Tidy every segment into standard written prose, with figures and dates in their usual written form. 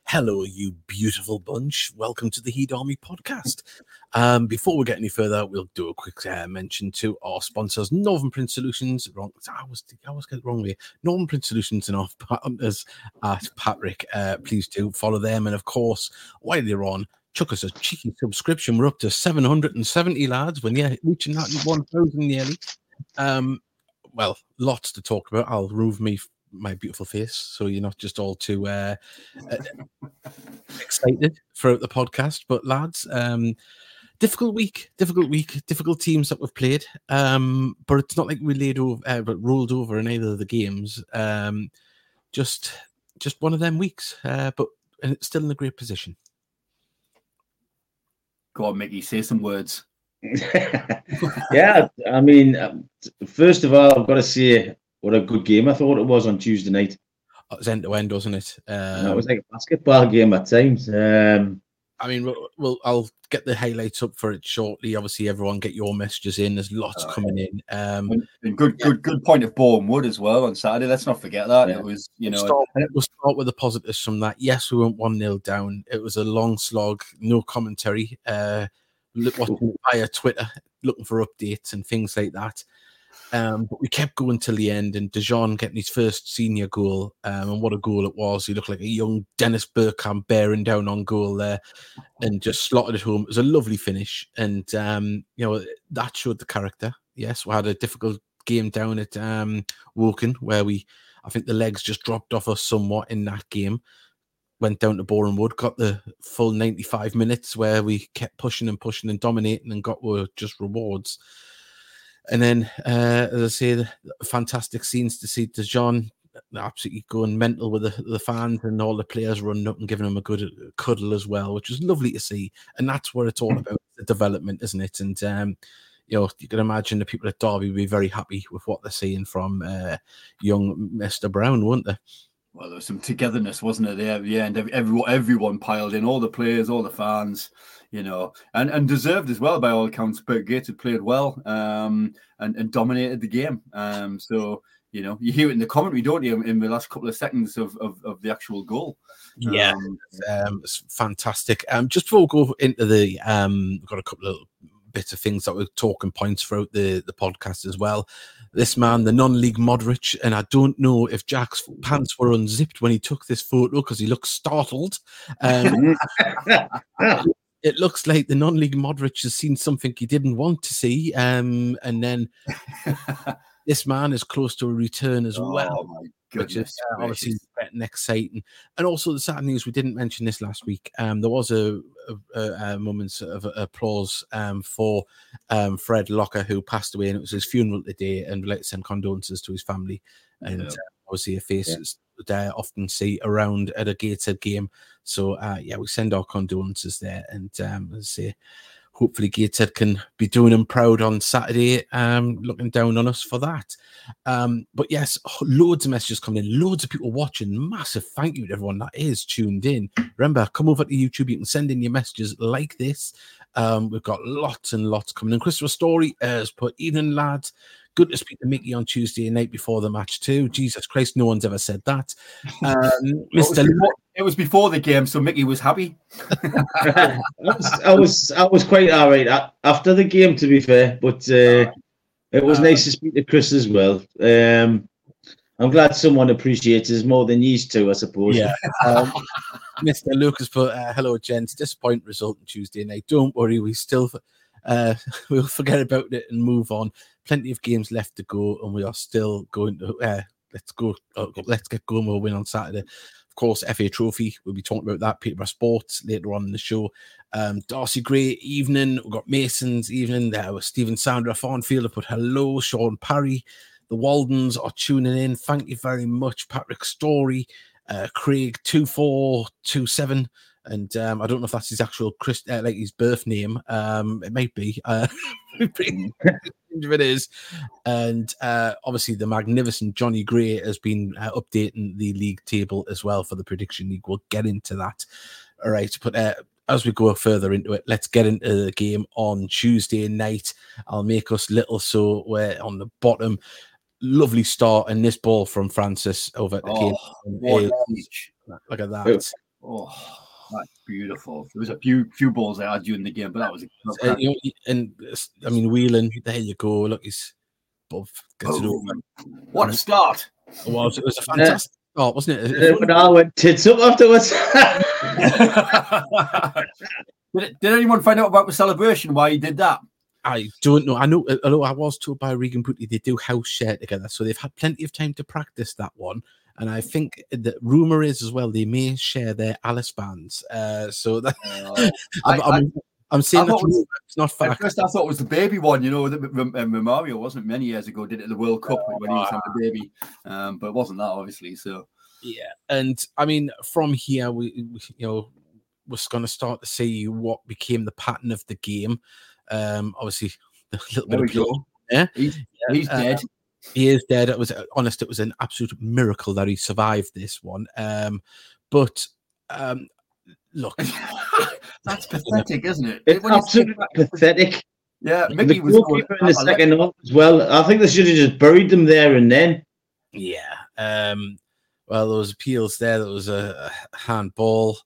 Hello, you beautiful bunch. Welcome to the Heed Army podcast. Before we get any further, we'll do a quick mention to our sponsors, Northern Print Solutions. I always get it wrong here. Northern Print Solutions and our partners at Patrick. Please do follow them. And of course, while you're on, chuck us a cheeky subscription. We're up to 770 lads. When reaching that 1,000 nearly. Well, lots to talk about. I'll remove my beautiful face so you're not just all too excited throughout the podcast. But lads, difficult week, difficult teams that we've played, but it's not like we rolled over in either of the games. Just one of them weeks, but it's still in a great position. Go on, Mickey, say some words. Yeah, I mean, first of all, I've got to say what a good game I thought it was on Tuesday night. It was end to end, wasn't it? It was like a basketball game at times. I mean, I'll get the highlights up for it shortly. Obviously, everyone get your messages in. There's lots coming in. And good point of Bourne Wood as well on Saturday. Let's not forget that. Yeah. It was, We'll start with the positives from that. Yes, we went 1-0 down. It was a long slog, no commentary. Watching via Twitter, looking for updates and things like that. But we kept going till the end, and DeJean getting his first senior goal. And what a goal it was. He looked like a young Dennis Bergkamp bearing down on goal there and just slotted it home. It was a lovely finish. And, that showed the character. Yes, we had a difficult game down at Woking where I think the legs just dropped off us somewhat in that game. Went down to Bourne Wood, got the full 95 minutes where we kept pushing and dominating and got just rewards. And then, as I say, the fantastic scenes to see DeJean absolutely going mental with the fans and all the players running up and giving him a good cuddle as well, which was lovely to see. And that's what it's all about, the development, isn't it? And, you can imagine the people at Derby will be very happy with what they're seeing from young Mr. Brown, won't they? Well, there was some togetherness, wasn't it? There at the end, everyone piled in, all the players, all the fans, and deserved as well by all accounts. But Gates had played well and dominated the game. So you hear it in the commentary, don't you, in the last couple of seconds of the actual goal? Yeah, it's fantastic. Just before we go into we've got a couple of bits of things that were talking points throughout the podcast as well. This man, the non-league Modric, and I don't know if Jack's pants were unzipped when he took this photo because he looks startled. It looks like the non-league Modric has seen something he didn't want to see, and then this man is close to a return as well. My goodness, which is obviously getting exciting. And also the sad news, we didn't mention this last week. There was a moment of applause for Fred Locker, who passed away, and it was his funeral today, and we'd like to send condolences to his family. And obviously a face that I often see around at a Gateshead game. So we send our condolences there, and as I say, hopefully Gateshead can be doing him proud on Saturday, looking down on us for that. But yes, loads of messages coming in, loads of people watching. Massive thank you to everyone that is tuned in. Remember, come over to YouTube. You can send in your messages like this. We've got lots and lots coming in. Christopher Story has put, evening lads. Good to speak to Mickey on Tuesday night before the match too. Jesus Christ, no one's ever said that. It was before the game, so Mickey was happy. I was quite all right after the game, to be fair. But it was nice to speak to Chris as well. I'm glad someone appreciates us more than used to, I suppose. Yeah. Mr. Lucas put, hello, gents. Disappointing result on Tuesday night. Don't worry, we still we'll forget about it and move on. Plenty of games left to go, and we are still going to let's get going. We'll win on Saturday. Of course, FA Trophy. We'll be talking about that. Peterborough Sports later on in the show. Darcy Gray, evening. We've got Mason's evening. There was Stephen Sandra Farnfield put hello. Sean Parry. The Waldens are tuning in. Thank you very much. Patrick Story. Craig 2427. And I don't know if that's his actual like his birth name. It might be. If it is. And obviously the magnificent Johnny Gray has been updating the league table as well for the prediction league. We'll get into that. All right, but as we go further into it, let's get into the game on Tuesday night. I'll make us little so we're on the bottom. Lovely start, and this ball from Francis over at the game. What Look at that. Oh, that's beautiful. There was a few balls I had during the game, but that was and I mean, Whelan, there you go. Look, he's above. Gets it over. What a start! It was a fantastic start, wasn't it? When I went tits up afterwards. Did anyone find out about the celebration? Why he did that? I don't know. I know. Although I was told by Regan Putty they do house share together, so they've had plenty of time to practice that one. And I think the rumor is as well they may share their Alice bands. So that I'm saying that it's not fact. At first, I thought it was the baby one. You know, Romario wasn't many years ago. Did it at the World Cup when he was having a baby, but it wasn't that obviously. So yeah, and I mean from here we we're going to start to see what became the pattern of the game. Obviously, a little bit of go. Yeah, he's dead. He is dead. It was an absolute miracle that he survived this one. But look, that's pathetic, isn't it? It's absolutely pathetic. Yeah, Mickey was goalkeeper in the second half as well. I think they should have just buried them there and then. Yeah. Well, there was appeals there. There was a handball.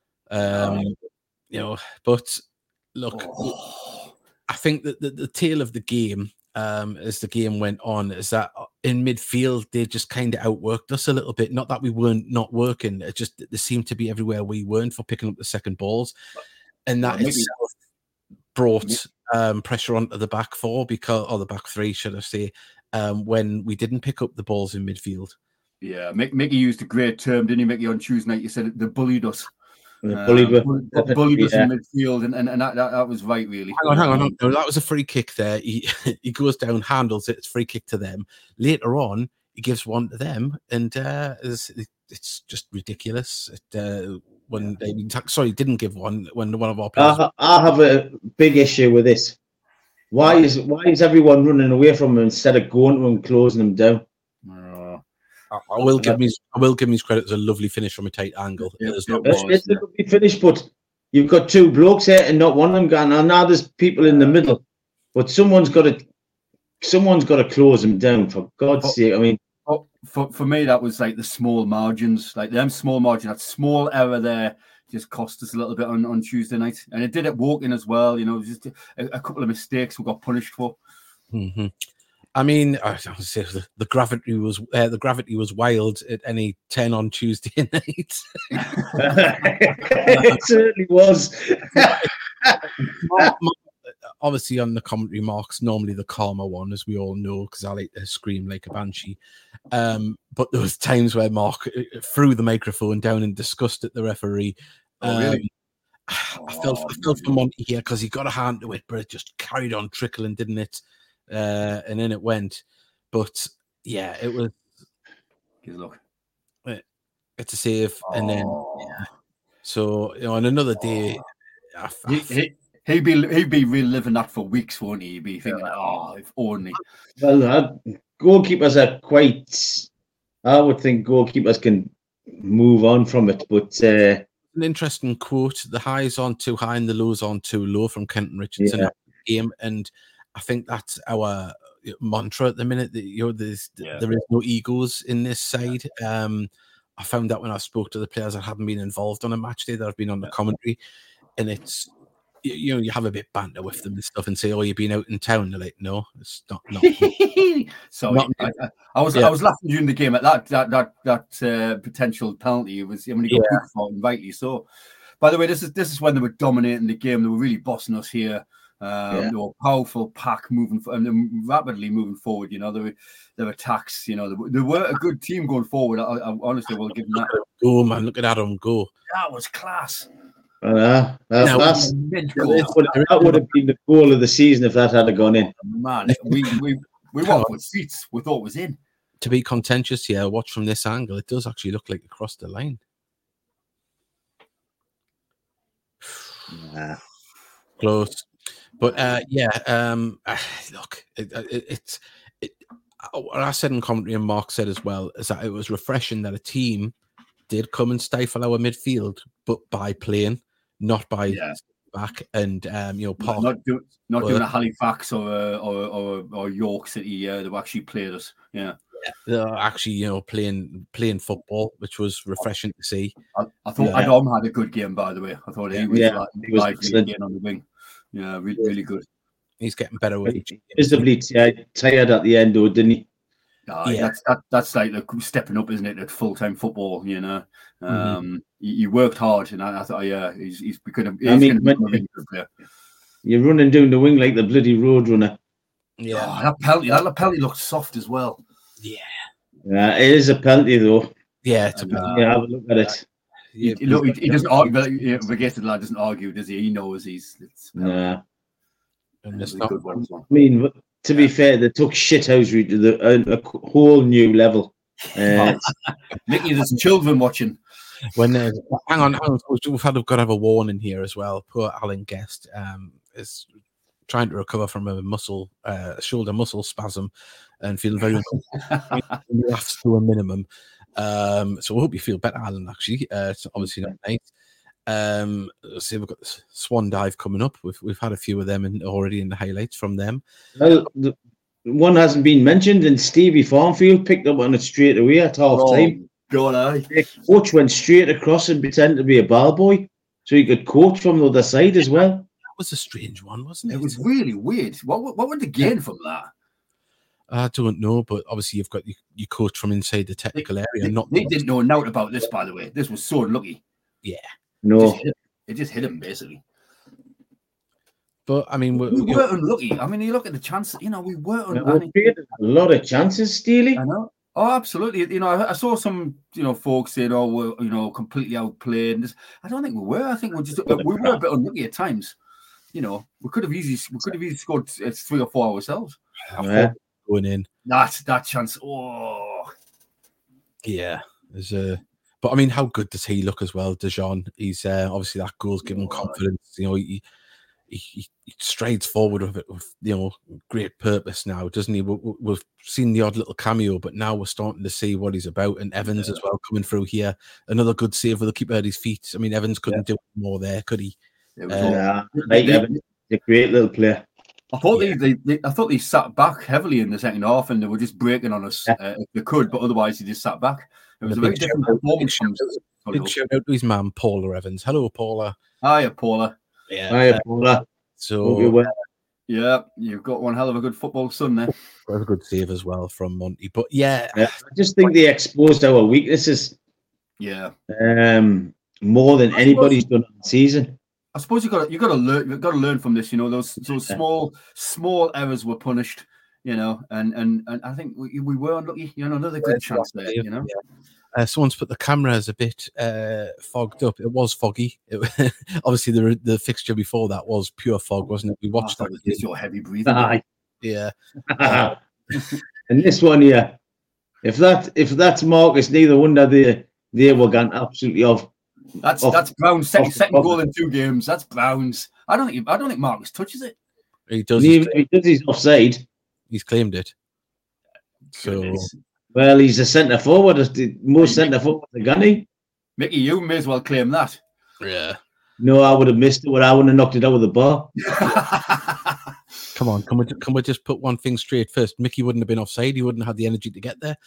But look, I think that the tale of the game, as the game went on, is that in midfield they just kind of outworked us a little bit. Not that we weren't not working, it just they seemed to be everywhere we weren't for picking up the second balls, and that itself brought pressure onto the back four or the back three, should I say, when we didn't pick up the balls in midfield. Yeah, Mickey used a great term, didn't he, Mickey, on Tuesday night? You said they bullied us. Bullied us in midfield, and that was right, really. Hang on. No, that was a free kick there. He goes down, handles it. It's free kick to them. Later on, he gives one to them, and it's just ridiculous. Sorry, didn't give one when one of our players. I have a big issue with this. Why is everyone running away from him instead of going to him, closing him down? I will give him his credit. It's a lovely finish from a tight angle. It's a lovely finish, but you've got two blokes here and not one of them gone. And now there's people in the middle, but someone's got to close him down, for God's sake. I mean, for me, that was like the small margins, like them small margins. That small error there just cost us a little bit on Tuesday night, and it did at Woking as well. You know, just a couple of mistakes we got punished for. Mm-hmm. I mean, I would say the gravity was wild at any 10 on Tuesday night. It certainly was. Obviously, on the commentary, Mark's normally the calmer one, as we all know, because I like to scream like a banshee. But there was times where Mark threw the microphone down in disgust at the referee. Really? I felt for Monty here because he got a hand to it, but it just carried on trickling, didn't it? And then it went, but yeah, it was. Good luck. It's a save, and then so on another day, he'd be reliving that for weeks, won't he? He'd be thinking, if only. Well, goalkeepers are quite. I would think goalkeepers can move on from it, but an interesting quote: "The highs on too high and the lows on too low" from Kenton Richardson game, and I think that's our mantra at the minute. That there is no egos in this side. I found that when I spoke to the players that haven't been involved on a match day, that have been on the commentary, and it's you have a bit banter with them and stuff, and say, "Oh, you've been out in town." They're like, "No, it's not." Sorry, I was laughing during the game at that potential penalty. It was when he got put for, and rightly so. By the way, this is when they were dominating the game. They were really bossing us here. They were powerful pack and rapidly moving forward. You know, their attacks. You know, they were a good team going forward. I honestly will give them that. Go, man! Look at Adam go. That was class. That would have been the goal of the season if that had gone in. Man, we walked with seats. We thought it was in. To be contentious here, watch from this angle. It does actually look like it crossed the line. Close. But look, what I said in commentary and Mark said as well is that it was refreshing that a team did come and stifle our midfield, but by playing, not by back and Park. Not doing a Halifax or York City. They actually played us. Yeah. They're actually, playing football, which was refreshing to see. I thought Adam had a good game, by the way. I thought he was he was excellent. on the wing. Yeah, really good. He's getting better with it. Visibly tired at the end, though, didn't he? That's like the stepping up, isn't it? At full-time football, he worked hard, and I thought, he's going to be a really good player. You're running down the wing like the bloody road runner. Yeah, that penalty looked soft as well. Yeah, it is a penalty though. Yeah, it's a penalty. Have a look at it. He doesn't argue. The lad doesn't argue, does he? He knows Nah. And it's not. I mean, to be fair, they took shithousery to a whole new level. Mickey, there's children watching. When hang on, we've got to have a warning here as well. Poor Alan Guest is trying to recover from a shoulder muscle spasm and feeling very laughs to a minimum. So we hope you feel better, Alan. Actually, it's obviously not nice. See, we've got the Swan Dive coming up. We've had a few of them already in the highlights from them. Well, one hasn't been mentioned, and Stevie Farmfield picked up on it straight away at half time. Coach went straight across and pretended to be a ball boy, so he could coach from the other side as well. That was a strange one, wasn't it? It was really weird. What would they gain from that? I don't know, but obviously you've got your coach from inside the technical area. They didn't know a note about this, by the way. This was so unlucky. Yeah. No. It just hit him, basically. But, I mean... We were unlucky. I mean, you look at the chances. We were unlucky. We created a lot of chances, Steely. I know. Oh, absolutely. I saw some, folks saying, we're, completely outplayed. And I don't think we were. I think we were a bit unlucky at times. We could have easily scored 3 or 4 ourselves. Going in. That chance. Oh. Yeah. But I mean, how good does he look as well, Dejan? He's obviously that goal's given him confidence. He strides forward with great purpose now, doesn't he? We've seen the odd little cameo, but now we're starting to see what he's about. And Evans as well coming through here, another good save with the keeper at his feet. I mean, Evans couldn't do more there, could he? Evans, a great little player. I thought they sat back heavily in the second half, and they were just breaking on us if they could, but otherwise they just sat back. It was a very different performance. Big shout out to his man, Paula Evans. Hello, Paula. Hiya, Paula. Yeah. Hiya, Paula. So, you've got one hell of a good football son there. That was a good save as well from Monty. But I just think they exposed our weaknesses. Yeah. More than anybody's done all season. I suppose you've got to learn from this. Those small errors were punished. And I think we were unlucky. Another good chance there. Someone's put the cameras a bit fogged up. It was foggy. Obviously, the fixture before that was pure fog, wasn't it? We watched that. It's your heavy breathing. Yeah. And this one here, if that's Marcus, neither wonder they were gone absolutely off. That's Brown's second goal in 2 games. That's Brown's. I don't think Marcus touches it. He does. He does his offside. He's claimed it. So. Well, he's a centre forward. Most centre forwards are gunny. Mickey, you may as well claim that. Yeah. No, I would have missed it. I would have knocked it out with the bar. Come on, can we just put one thing straight first? Mickey wouldn't have been offside. He wouldn't have had the energy to get there.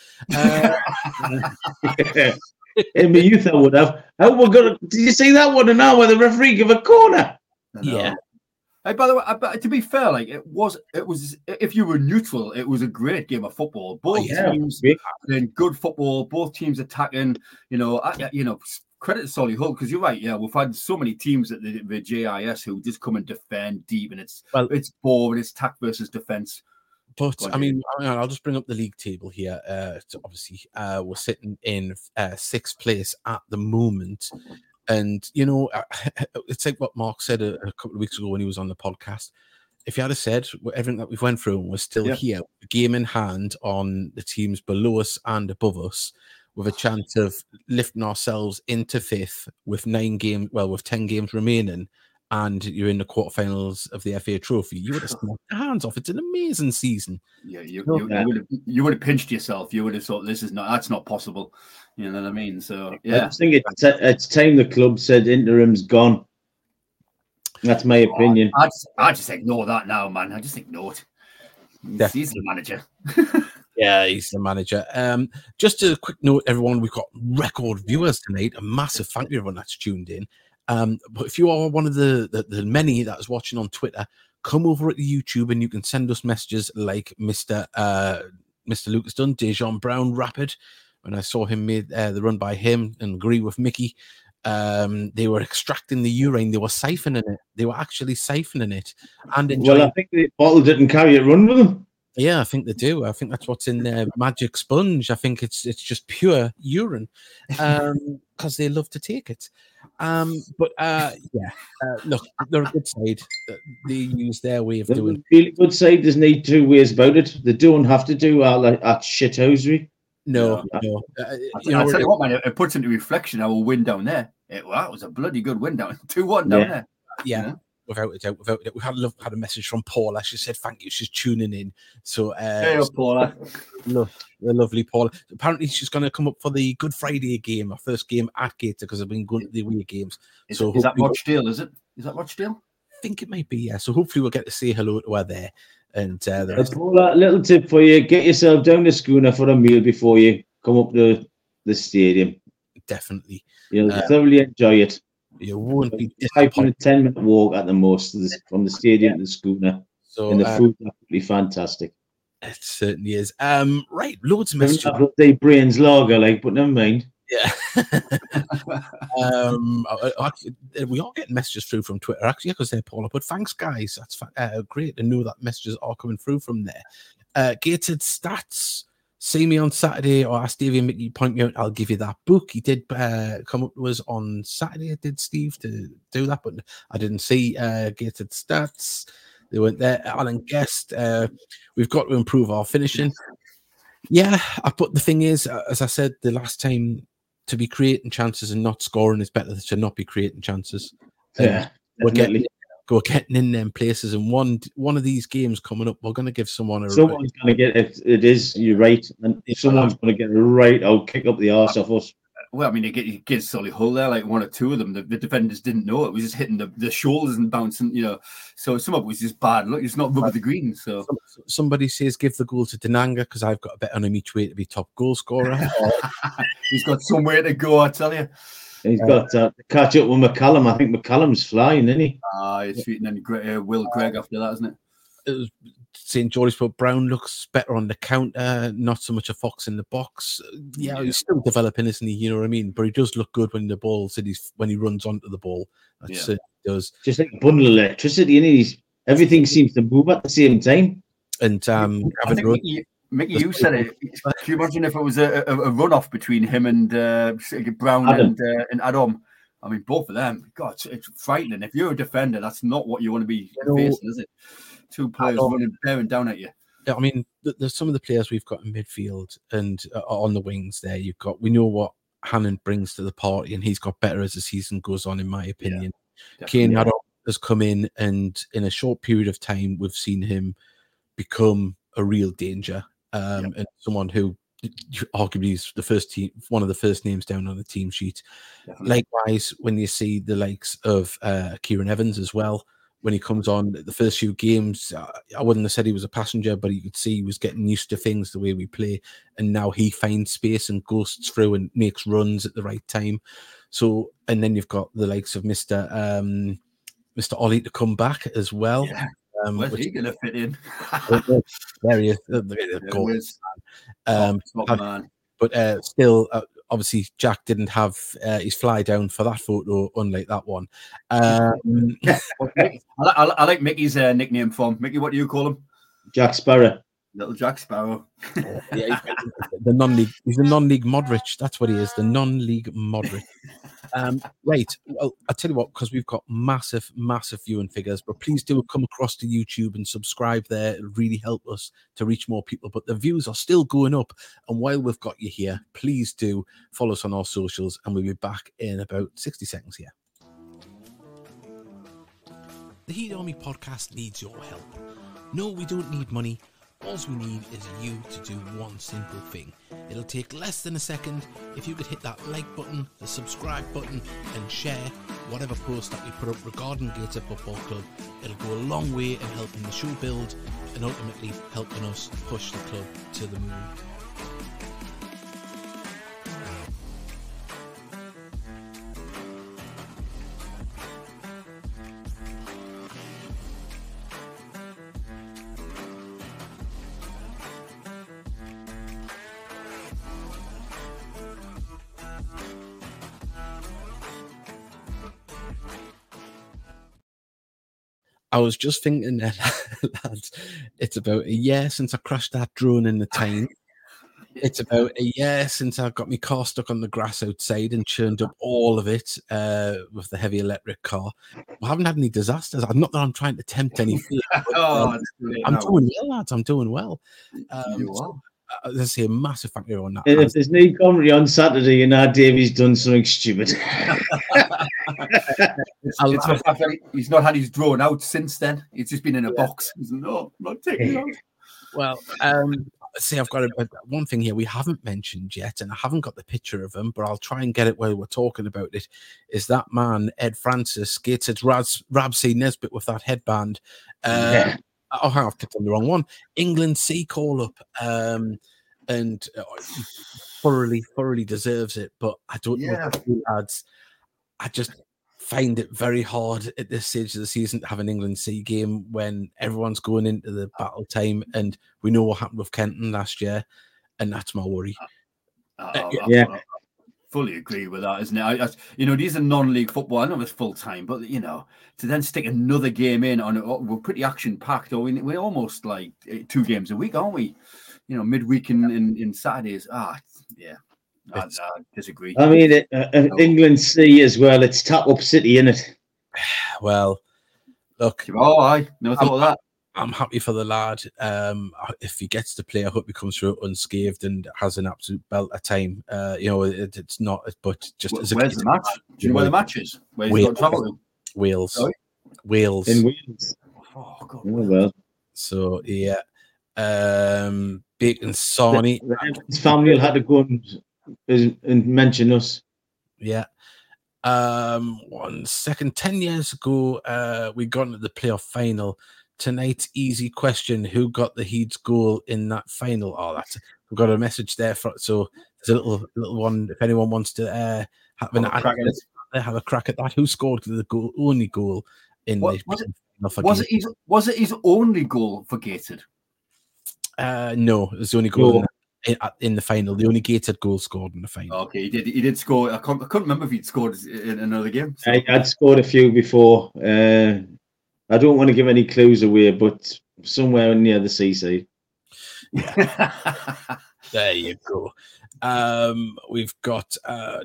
In my youth, I would have. Did you see that one now where the referee gave a corner? Yeah. Hey, by the way, to be fair, it was. If you were neutral, it was a great game of football. Both teams playing good football. Both teams attacking. Credit to Solihull, because you're right. Yeah, we've had so many teams at the JIS who just come and defend deep, and it's boring. It's attack versus defense. But I mean, I'll just bring up the league table here. So obviously, we're sitting in 6th place at the moment. And, it's like what Mark said a couple of weeks ago when he was on the podcast. If you had said everything that we've went through and we're still here, game in hand on the teams below us and above us, with a chance of lifting ourselves into 5th with 10 games remaining, and you're in the quarterfinals of the FA Trophy, you would have snapped your hands off. It's an amazing season. Yeah, you would have pinched yourself. You would have thought that's not possible. You know what I mean? So yeah, I think it's time the club said interim's gone. That's my opinion. I just ignore that now, man. I just ignore it. He's the manager. Yeah, he's the manager. Just a quick note, everyone, we've got record viewers tonight. A massive thank you, everyone that's tuned in. But if you are one of the many that is watching on Twitter, come over at the YouTube and you can send us messages like Mr. Lucas Dunn, Dejan Brown, Rapid. When I saw him made the run by him and agree with Mickey, they were extracting the urine. They were siphoning it. They were actually siphoning it and enjoying. Well, I think the bottle didn't carry it run with them. Yeah, I think they do. I think that's what's in their magic sponge. I think it's just pure urine, because they love to take it. Look, they're a good side. They use their way of doing. Really good side. There's no two ways about it. They don't have to do at shithousery. No. I'll tell you what, man, it puts into reflection our win down there. That was a bloody good win down 2-1 down there. Yeah. Without a doubt. We had a message from Paula. She said thank you. She's tuning in. So hey up, Paula. The lovely Paula. Apparently she's going to come up for the Good Friday game, our first game at Gator, because I've been going to the away games. Is that Rochdale? Is that Rochdale? I think it might be, yeah. So hopefully we'll get to say hello to her there. And Paula, little tip for you: get yourself down the schooner for a meal before you come up to the stadium. Definitely, you'll thoroughly enjoy it. You won't be 10-minute walk at the most from the stadium to the schooner. So, and the food's absolutely fantastic. It certainly is. Right, loads of messages. They brains lager, but never mind. Yeah. We are getting messages through from Twitter, actually, because they're Paula. But thanks, guys. That's great to know that messages are coming through from there. Gated Stats. See me on Saturday, or ask Stevie and Mickey, point me out, I'll give you that book. He did come up to us on Saturday, did Steve, to do that, but I didn't see Gated Stats. They weren't there. Alan Guest, we've got to improve our finishing. Yeah, but the thing is, as I said the last time, to be creating chances and not scoring is better than to not be creating chances. Yeah, we're getting in them places, and one of these games coming up, we're going to give someone's going to get it. It is, you're right, and someone's going to get it right out, kick up the arse off us. Well, I mean, you get Solihull there, like one or two of them. The defenders didn't know it was just hitting the shoulders and bouncing, So some of it was just bad. Look, it's not rubber the green. So somebody says give the goal to Denanga because I've got a bet on him each way to be top goal scorer. He's got somewhere to go, I tell you. He's got to catch up with McCallum. I think McCallum's flying, isn't he? He's treating Will Gregg after that, isn't it? St. George's, but Brown looks better on the counter, not so much a fox in the box. Yeah, he's still developing, isn't he? You know what I mean? But he does look good when the ball's when he runs onto the ball. That's it does. Just like a bundle of electricity, and everything seems to move at the same time. And Mickey, you said it. Can you imagine if it was a runoff between him and Brown and Adam? I mean, both of them. God, it's frightening. If you're a defender, that's not what you want to be facing, is it? Two players bearing down at you. Yeah, I mean, there's some of the players we've got in midfield and on the wings there. We know what Hannon brings to the party, and he's got better as the season goes on, in my opinion. Kane Adam has come in, and in a short period of time, we've seen him become a real danger, and someone who arguably is one of the first names down on the team sheet. Definitely. Likewise, when you see the likes of Kieran Evans as well, when he comes on the first few games, I wouldn't have said he was a passenger, but you could see he was getting used to things, the way we play, and now he finds space and ghosts through and makes runs at the right time. So, and then you've got the likes of Mr. Ollie to come back as well. Yeah. Where's he going to fit in? There he is. But still, obviously, Jack didn't have his fly down for that photo, unlike that one. I like Mickey's nickname for him. Mickey, what do you call him? Jack Sparrow. Little Jack Sparrow. He's the non-league Modric. That's what he is, the non-league Modric. Right. Well, I'll tell you what, because we've got massive viewing figures, but please do come across to YouTube and subscribe there. It'll really help us to reach more people. But the views are still going up. And while we've got you here, please do follow us on our socials, and we'll be back in about 60 seconds here. The Heat Army podcast needs your help. No, we don't need money. all we need is you to do one simple thing. It'll take less than a second. If you could hit that like button, the subscribe button, and share whatever post that we put up regarding Gateshead Football Club, it'll go a long way in helping the show build and ultimately helping us push the club to the moon. I was just thinking that, lads, it's about a year since I crashed that drone in the Tyne. It's about a year since I got my car stuck on the grass outside and churned up all of it with the heavy electric car. I haven't had any disasters. Not that I'm trying to tempt any fear. But, I'm doing well, lads. I'm doing well. Let's say a massive thank you on that. And if there's no comedy on Saturday, you know Davey's done something stupid. It's the fact that he's not had his drone out since then. It's just been in a box. He's no, I'm not taking it out. Well, see, I've got one thing here we haven't mentioned yet, and I haven't got the picture of him, but I'll try and get it while we're talking about it. Is that man, Ed Francis, Gateshead's Rabsy Nesbitt with that headband? Oh, I've picked on the wrong one. England C call-up, and thoroughly deserves it. But I don't know, lads. I just find it very hard at this stage of the season to have an England C game when everyone's going into the battle time, and we know what happened with Kenton last year, and that's my worry. Fully agree with that, isn't it? These are non-league football. I know it's full time, but to then stick another game in we're pretty action packed. We're almost like 2 games a week, aren't we? Midweek in Saturdays. I disagree. I mean, England C as well. It's Tap Up City, isn't it? Well, look. I never thought of that. I'm happy for the lad. If he gets to play, I hope he comes through unscathed and has an absolute belt of time. It's not, but just as where's the match? Do you know where the match is? Where he's got to travel to? Wales. Sorry? Wales. In Wales. Oh, God. Oh, well. So, yeah. Bacon Sawney. His family had to go and mention us. Yeah. 1 second. 10 years ago, we got into the playoff final. Tonight's easy question: who got the Heeds goal in that final? We've got a message there so there's a little one. If anyone wants to have a crack at that, who scored the only goal in the final? Was it his only goal for Gateshead? No, it was the only goal in the final. The only Gateshead goal scored in the final. Okay, he did score. I couldn't remember if he'd scored in another game. So. I'd scored a few before. I don't want to give any clues away, but somewhere near the seaside. Yeah. There you go. We've got.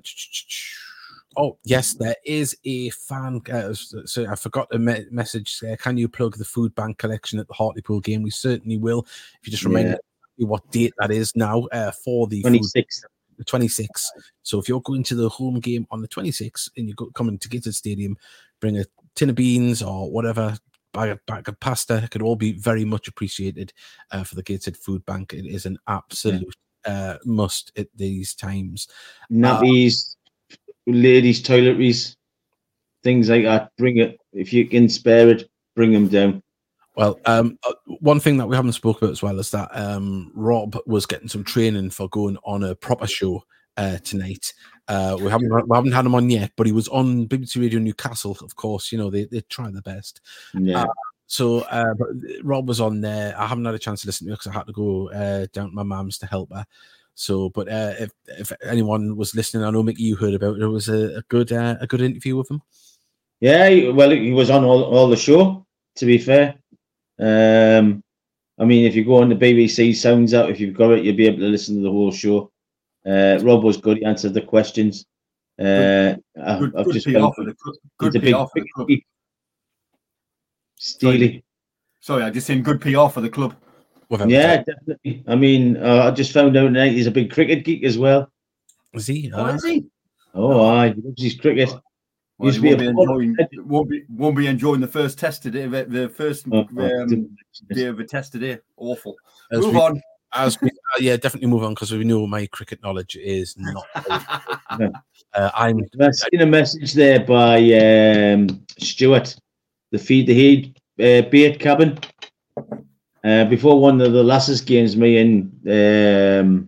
Oh yes, there is a fan. So I forgot to message. Can you plug the food bank collection at the Hartlepool game? We certainly will. If you just remind me what date that is now for the 26th. The 26th. So if you're going to the home game on the 26th and you're coming to Gateshead Stadium, bring a tin of beans or whatever, bag of pasta. It could all be very much appreciated for the Gateshead Food Bank. It is an absolute must at these times. Nappies, ladies' toiletries, things like that. Bring it. If you can spare it, bring them down. Well, one thing that we haven't spoken about as well is that Rob was getting some training for going on a proper show tonight. We haven't had him on yet, but he was on BBC Radio Newcastle. Of course, they try their best. Yeah. But Rob was on there. I haven't had a chance to listen to it because I had to go down to my mum's to help her. So, but if anyone was listening, I know Mickey, you heard about it. It was a good interview with him. Yeah, well, he was on all the show. To be fair, I mean, if you go on the BBC Sounds app, if you've got it, you'll be able to listen to the whole show. Rob was good. He answered the questions. Good PR for the club. Steely. Sorry, I just saying good PR for the club. Yeah, definitely. I mean, I just found out tonight he's a big cricket geek as well. Is he? Is he? Oh, he loves his cricket. Well, he won't be enjoying the first test today. The first day of a test today. Awful. Move on. Definitely move on because we know my cricket knowledge is not. I've seen a message there by Stuart, the Feed the Heat bait cabin. Before one of the Lasses games, me and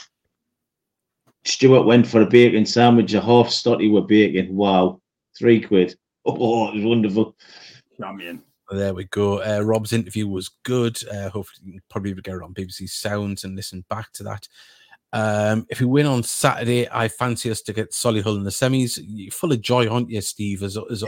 Stuart went for a bacon sandwich, a half stotty with bacon. Wow, £3. Oh, it was wonderful. Champion. There we go. Rob's interview was good. Hopefully, you can probably get it on BBC Sounds and listen back to that. If we win on Saturday, I fancy us to get Solihull in the semis. You're full of joy, aren't you, Steve? As always.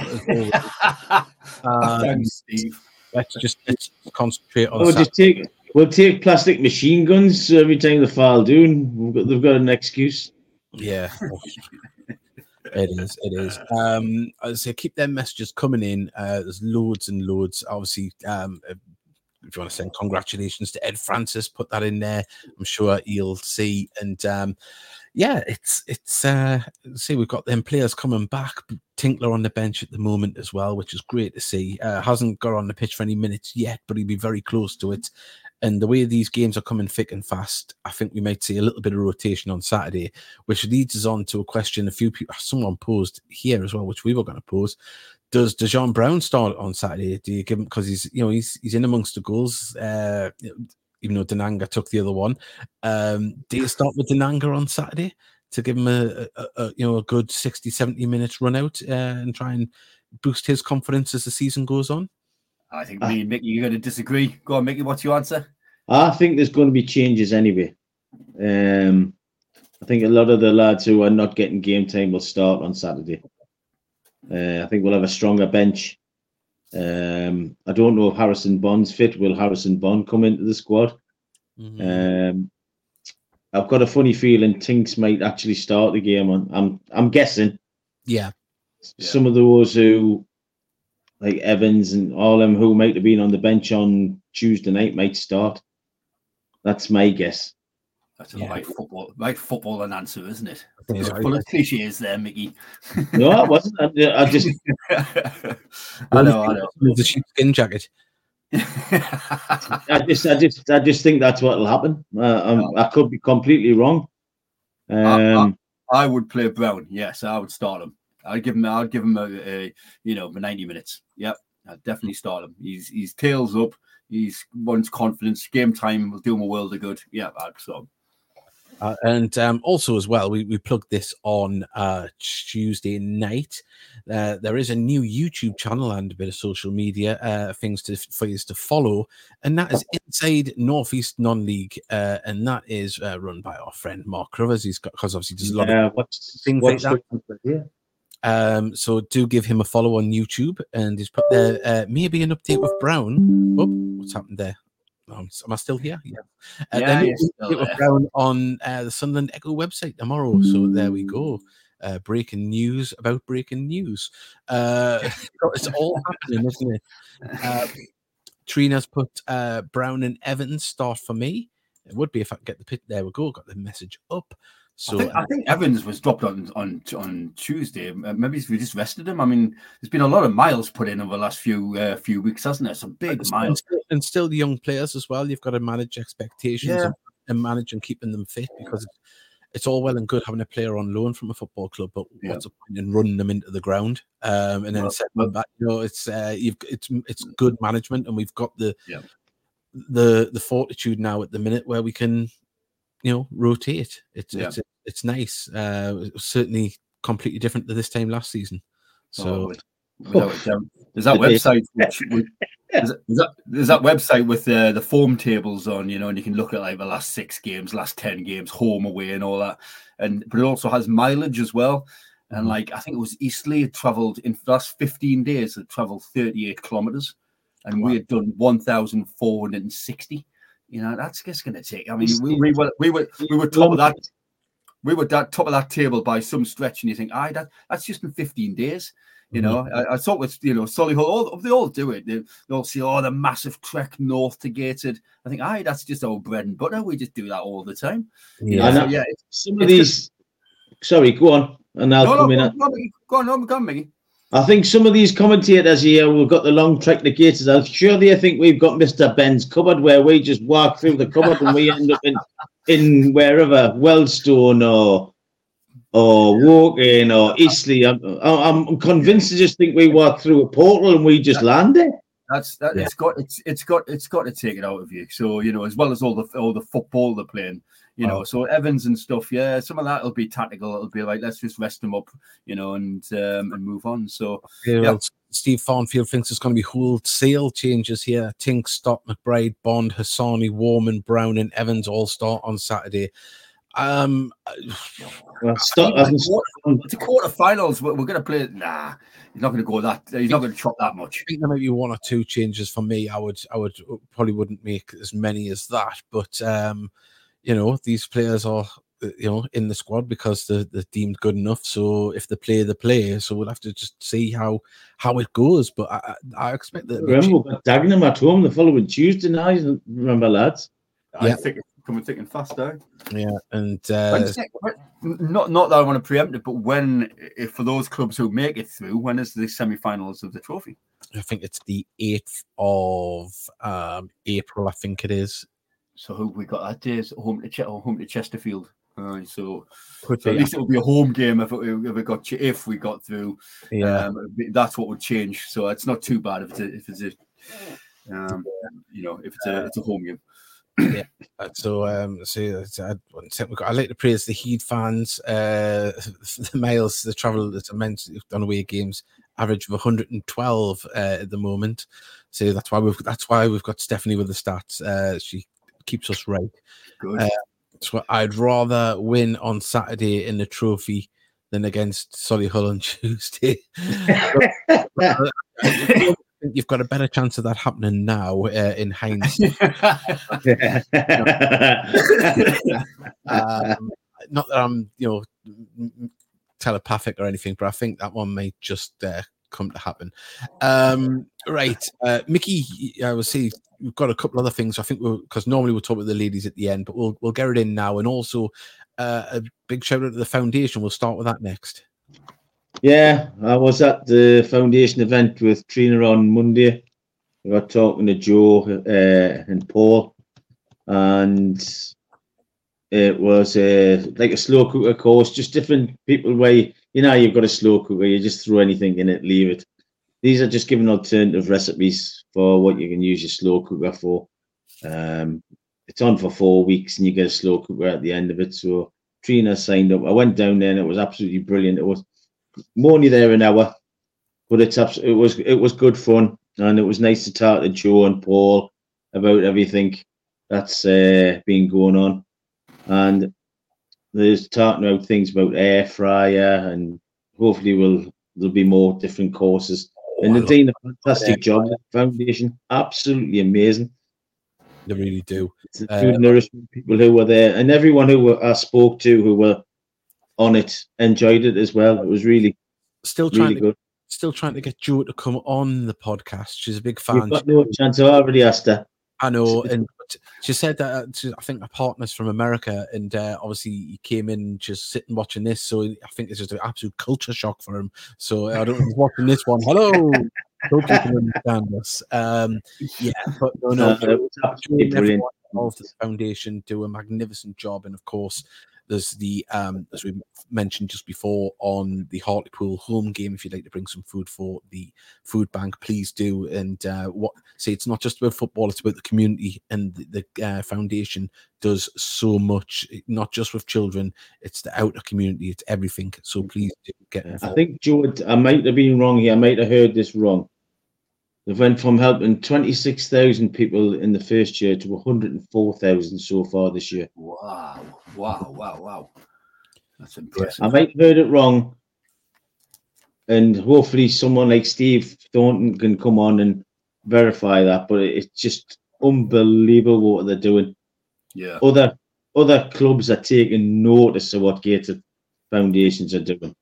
Thanks, Steve. Let's concentrate on. We'll take plastic machine guns every time the foul doing. They've got an excuse. Yeah. It is. I say keep their messages coming in. There's loads and loads. Obviously, if you want to send congratulations to Ed Francis, put that in there. I'm sure you'll see. And it's see, we've got them players coming back. Tinkler on the bench at the moment as well, which is great to see. Hasn't got on the pitch for any minutes yet, but he'll be very close to it. And the way these games are coming thick and fast, I think we might see a little bit of rotation on Saturday, which leads us on to a question someone posed here as well, which we were going to pose. Does Dejan Brown start on Saturday? Do you give him, because he's in amongst the goals, even though Denanga took the other one? Do you start with Denanga on Saturday to give him a good 60, 70 minutes run out and try and boost his confidence as the season goes on? I think me and Mickey, you're going to disagree. Go on, Mickey, what's your answer? I think there's going to be changes anyway. I think a lot of the lads who are not getting game time will start on Saturday. I think we'll have a stronger bench. I don't know if Harrison Bond's fit. Will Harrison Bond come into the squad? Mm-hmm. I've got a funny feeling Tinks might actually start the game. I'm guessing. Yeah. Some of those who, like Evans and all them who might have been on the bench on Tuesday night, might start. That's my guess. That's a right football an answer, isn't it? There's full of cliches there, Mickey. No, it wasn't. I just I know. The sheepskin jacket. I just think that's what'll happen. I could be completely wrong. I would play Brown. Yes, I would start him. I'd give him a 90 minutes. Yep, I'd definitely start him. He's tails up. He's wants confidence. Game time will do him a world of good. Yeah, I'd start him. And also as well, we plugged this on Tuesday night. There is a new YouTube channel and a bit of social media things for you to follow, and that is Inside Northeast Non-League, and that is run by our friend Mark Crovers. Because obviously there's a lot of things like that. So do give him a follow on YouTube, and he's put there maybe an update with Brown. Oh, what's happened there? Am I still here? Yeah. With Brown on the Sunderland Echo website tomorrow. So there we go. Breaking news about breaking news. It's all happening, isn't it? Trina's put Brown and Evans start for me. It would be if I can get the pit. There we go. Got the message up. So I think Evans was dropped on Tuesday. Maybe we just rested him. I mean, there's been a lot of miles put in over the last few weeks, hasn't there? Some big miles. And still the young players as well. You've got to manage expectations and manage and keeping them fit, because it's all well and good having a player on loan from a football club, but what's the point in running them into the ground and then setting them back? It's good management, and we've got the fortitude now at the minute where we can rotate. It's nice. Certainly completely different to this time last season. So there's that website there's that website with the form tables on, and you can look at like the last 6 games, last 10 games, home, away, and all that. But it also has mileage as well. And like I think it was Eastleigh had travelled in the last 15 days. Had travelled 38 kilometres, and we had done 1,460. That's just going to take. I mean, we were top of that. We were top of that table by some stretch, and you think, that's just in 15 days. I thought with Solihull, they all do it. They all see the massive trek north to Gated. I think, that's just our bread and butter. We just do that all the time. Yeah, some of these. Sorry, go on, and I'll come in. Go on, Mickey. I think some of these commentators here who've got the long track to gators, I'm sure they think we've got Mr. Ben's cupboard where we just walk through the cupboard and we end up in wherever, Wellstone or Woking or Eastleigh. I'm convinced to just think we walk through a portal and we just land there. It's got to take it out of you. So, you know, as well as all the football they're playing, you know, so Evans and stuff, yeah, some of that will be tactical. It'll be like, let's just rest them up, you know, and move on. So, Well, Steve Farnfield thinks there's going to be wholesale changes here. Tink, Stott, McBride, Bond, Hassani, Warman, Brown, and Evans all start on Saturday. Well, Stott hasn't. The quarterfinals, we're going to play. Nah, he's not going to go that. He's not going to chop that much. I think there might be one or two changes for me. I would probably wouldn't make as many as that, but you know, these players are, you know, in the squad because they're deemed good enough. So if they play, they play. So we'll have to just see how it goes. But I expect that. Remember, we've got Dagenham at home the following Tuesday night. Remember, lads? I think it's coming thick and fast now. Yeah, and not that I want to preempt it, but if for those clubs who make it through, when is the semi-finals of the trophy? I think it's the 8th of April. I think it is. So who we got that day? Is home to Chesterfield. So at least it will be a home game if we got through. Yeah, that's what would change. So it's not too bad if it's a home game. Yeah. So I'd like to praise the Heat fans. The miles, the travel that I mentioned on away games, average of 112 at the moment. So that's why we've got Stephanie with the stats. She keeps us right. Good. So I'd rather win on Saturday in the trophy than against Solihull on Tuesday. You've got a better chance of that happening now in hindsight. Not that I'm, you know, telepathic or anything, but I think that one may just come to happen. Right, Mickey, I will see we've got a couple other things. I think because normally we'll talk about the ladies at the end, but we'll get it in now, and also a big shout out to the foundation. We'll start with that next. Yeah, I was at the foundation event with Trina on Monday. I got talking to Joe and Paul, and it was like a slow cooker course, just different people where you've got a slow cooker, you just throw anything in it, leave it. These are just giving alternative recipes for what you can use your slow cooker for. It's on for 4 weeks, and you get a slow cooker at the end of it. So Trina signed up. I went down there, and it was absolutely brilliant. It was only there an hour, but it was good fun, and it was nice to talk to Joe and Paul about everything that's been going on, and there's talking about things about air fryer, and hopefully there'll be more different courses. And they're doing a fantastic job. The foundation, absolutely amazing. They really do. The food nourishment people who were there, and everyone who I spoke to who were on it enjoyed it as well. It was really good. Still trying to get Jo to come on the podcast. She's a big fan. You've got no chance. I already asked her. I know, and she said that I think her partner's from America, and obviously he came in just sitting watching this, so I think it's just an absolute culture shock for him. So I don't know if he's watching this one. Hello, hope you can understand us. Yeah, but no, it was absolutely brilliant. Of the foundation do a magnificent job, and of course there's the as we mentioned just before on the Hartlepool home game. If you'd like to bring some food for the food bank, please do. And it's not just about football, it's about the community, and the foundation does so much, not just with children, it's the outer community, it's everything. So please do get involved. I think, Joe, I might have been wrong here, I might have heard this wrong. They went from helping 26,000 people in the first year to 104,000 so far this year. Wow. That's impressive. I might have heard it wrong. And hopefully someone like Steve Thornton can come on and verify that. But it's just unbelievable what they're doing. Yeah. Other clubs are taking notice of what Gated Foundations are doing.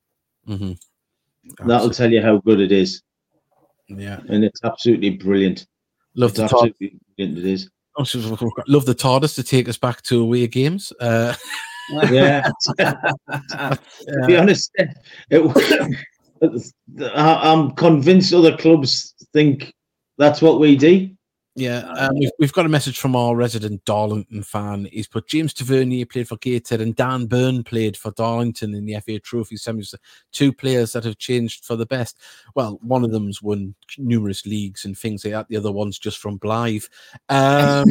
Mm-hmm. That'll tell you how good it is. Yeah, and it's absolutely brilliant. Love the absolutely brilliant. It is. Love the TARDIS to take us back to away games. Yeah. To be honest, the I'm convinced other clubs think that's what we do. Yeah, we've got a message from our resident Darlington fan. He's put James Tavernier played for Gateshead and Dan Byrne played for Darlington in the FA Trophy semis. 2 players that have changed for the best. Well, one of them's won numerous leagues and things like that. The other one's just from Blythe. Yeah.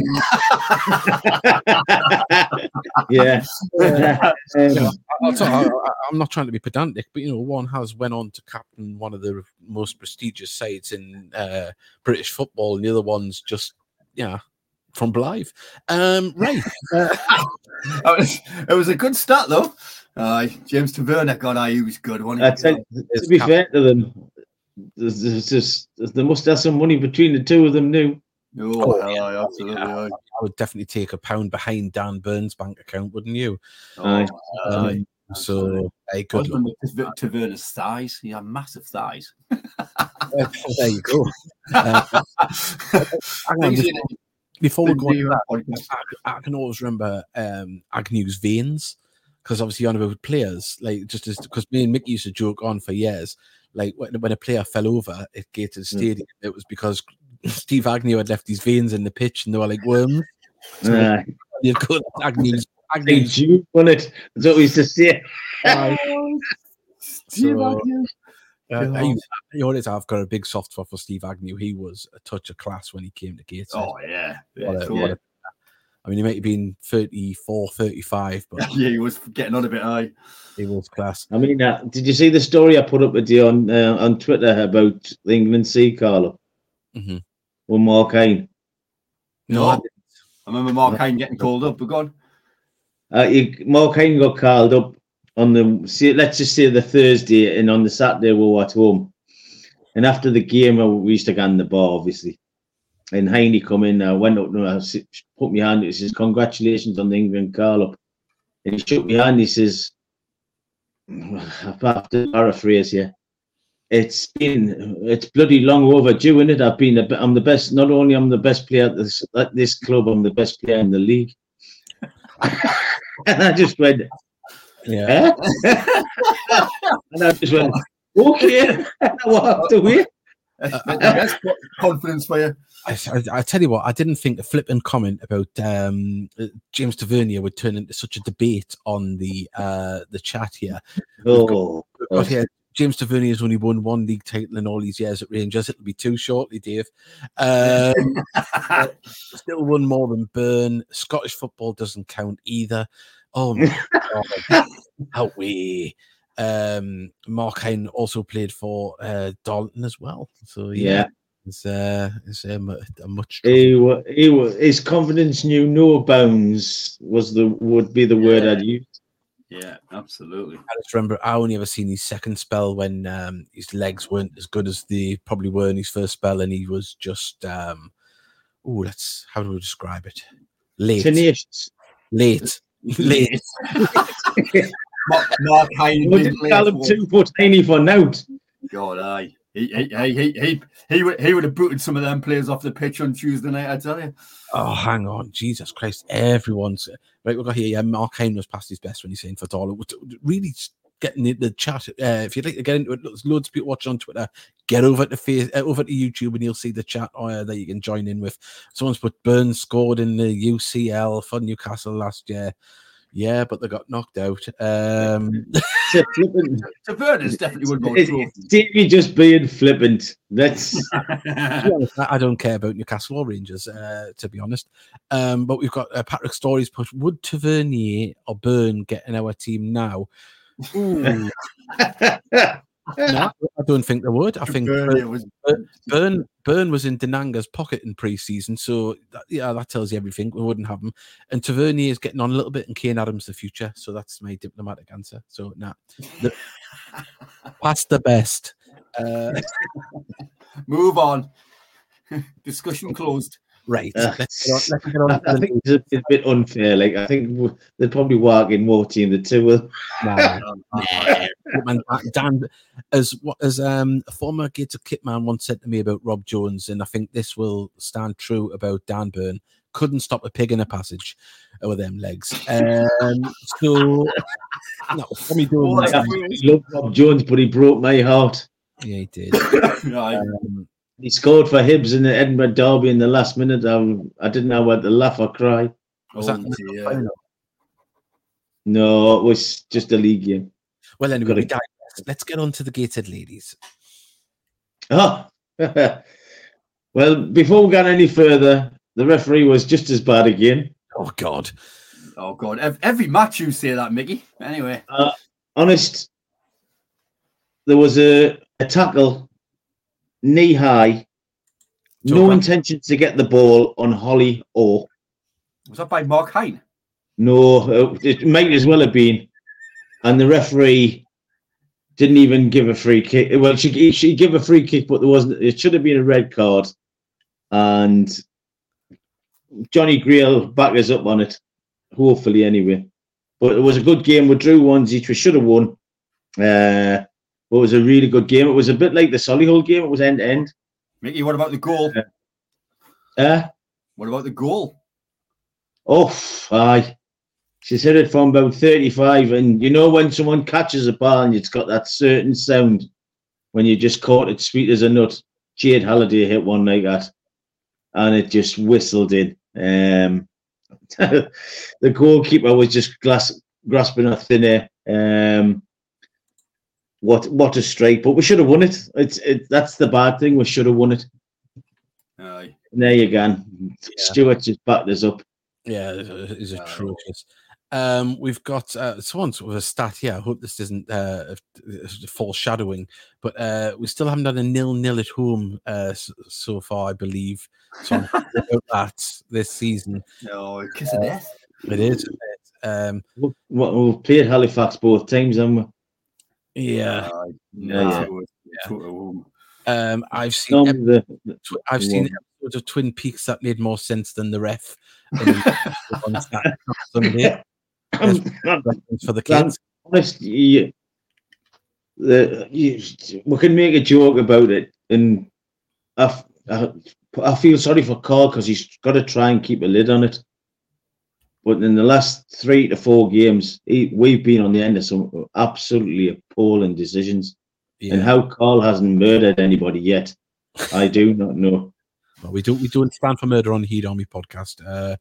I'm not trying to be pedantic, but one has went on to captain one of the most prestigious sides in British football, and the other one's just from Blythe. Right. It was a good start though. James Tavernier, God, he was good. To be fair to them, they must have some money between the two of them now. Absolutely. I would definitely take £1 behind Dan Byrne's bank account, wouldn't you? So, good luck. Tavernier's thighs. He had massive thighs. There you go. Before we go on, I can always remember Agnew's veins, because obviously on about players, like just because me and Mickey used to joke on for years, like when a player fell over at Gators Stadium, it was because Steve Agnew had left his veins in the pitch and they were like worms. So you've got Agnew's you won it. That's what we used to say. Steve Agnew. I've got a big soft spot for Steve Agnew. He was a touch of class when he came to Gateshead. Oh, yeah. I mean, he might have been 34, 35, but yeah, he was getting on a bit high. He was class. I mean, did you see the story I put up with you on Twitter about the England C, Carlo? Mm-hmm. With Mark Hine? No, I remember Mark Hine getting called up, but go on. Mark Hine got called up on let's just say the Thursday, and on the Saturday we were at home. And after the game, we used to go in the bar, obviously. And Heine come in, I went up and I put my hand, he says, "Congratulations on the England call-up." And he shook my hand, he says, I have to paraphrase here, it's bloody long overdue, isn't it? I'm the best, not only I'm the best player at this club, I'm the best player in the league. And I just went, yeah. And I just went, okay, I walked away. That's confidence for you. I tell you what, I didn't think a flippant comment about James Tavernier would turn into such a debate on the chat here. Here, James Tavernier has only won 1 league title in all these years at Rangers. It'll be too shortly, Dave. Still won more than Byrne. Scottish football doesn't count either. Oh my God. Outway. Mark Hine also played for Darlington as well. So yeah. It's a much. His confidence knew no bounds. Would be the word I'd use. Yeah, absolutely. I just remember I only ever seen his second spell when his legs weren't as good as they probably were in his first spell, and he was just how do we describe it? Late. Tenacious. Late. Mark Hine wouldn't call him 2 foot Heine for nout. God, aye. He would have booted some of them players off the pitch on Tuesday night, I tell you. Oh, hang on. Jesus Christ. Everyone's right. We've got here. Yeah, Mark Hine was past his best when he's saying for Darlington. Really getting in the chat. If you'd like to get into it, there's loads of people watching on Twitter. Get over to YouTube and you'll see the chat that you can join in with. Someone's put Byrne scored in the UCL for Newcastle last year. Yeah, but they got knocked out. Tavernier definitely would go. Davey just being flippant. That's. I don't care about Newcastle or Rangers, to be honest. But we've got Patrick Stories put, would Tavernier or Byrne get in our team now? Ooh. No, I don't think they would. I think Byrne was in Denanga's pocket in pre-season, so that tells you everything. We wouldn't have him. And Tavernier is getting on a little bit, and Kane Adams the future. So that's my diplomatic answer. So past the best. Move on. Discussion closed. Right. Let's get on. I think it's a bit unfair. Like, I think they'd probably walk in more team the two will. Dan, as a former Gator Kitman once said to me about Rob Jones, and I think this will stand true about Dan Byrne. couldn't stop a pig in a passage with them legs. So no, probably doing I love Rob Jones, but he broke my heart. Yeah, he did. He scored for Hibs in the Edinburgh Derby in the last minute. I didn't know whether to laugh or cry. Was that No, it was just a league game. Well, anyway, we digress. Let's get on to the Gateshead ladies. Oh, well, before we got any further, the referee was just as bad again. Oh, God. Every match you say that, Mickey. Anyway. Honest, there was a tackle knee high, no intention to get the ball on Holly Orr. Was that by Mark Hine? No, it might as well have been. And the referee didn't even give a free kick. Well, she gave a free kick, but there wasn't. It should have been a red card. And Johnny Greal backed us up on it, hopefully anyway. But it was a good game. We drew ones each. We should have won. But it was a really good game. It was a bit like the Solihull game. It was end to end. Mickey, what about the goal? What about the goal? Oh, aye. She's hit it from about 35. And you know when someone catches a ball and it's got that certain sound when you just caught it sweet as a nut. Jade Halliday hit one like that. And it just whistled in. The goalkeeper was just grasping a thin air. What a strike! But we should have won it. That's the bad thing. We should have won it. Aye. And there you go. Yeah. Stuart just backed us up. Yeah, it's atrocious. We've got someone's with a stat here. I hope this isn't foreshadowing, but we still haven't done a 0-0 at home so far, I believe. So I'm happy about that this season. No, kiss of death. It is. We've played Halifax both times, haven't we? Yeah. I've seen episodes of Twin Peaks that made more sense than the ref. Sunday. For the kids. Honest, we can make a joke about it, and I feel sorry for Carl because he's got to try and keep a lid on it. But in the last 3 to 4 games, we've been on the end of some absolutely appalling decisions. Yeah. And how Carl hasn't murdered anybody yet, I do not know. Well, we don't stand for murder on the Heed Army podcast.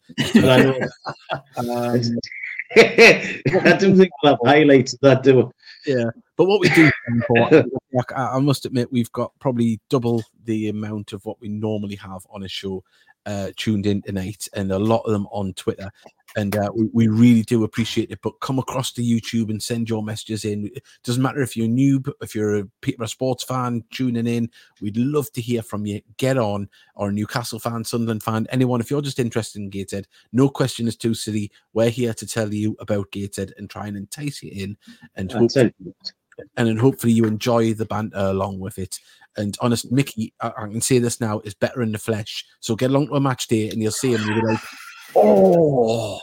I don't think we'll have highlights of that, do we? Yeah, but what we do, I must admit, we've got probably double the amount of what we normally have on a show tuned in tonight, and a lot of them on Twitter. And we really do appreciate it. But come across to YouTube and send your messages in. It doesn't matter if you're a noob, if you're a Peterborough sports fan tuning in. We'd love to hear from you. Get on, or a Newcastle fan, Sunderland fan, anyone. If you're just interested in Gateshead, no question is too silly. We're here to tell you about Gateshead and try and entice you in, and hopefully you enjoy the banter along with it. And honest, Mickey, I can say this now, is better in the flesh. So get along to a match day and you'll see him. You'll be like, oh.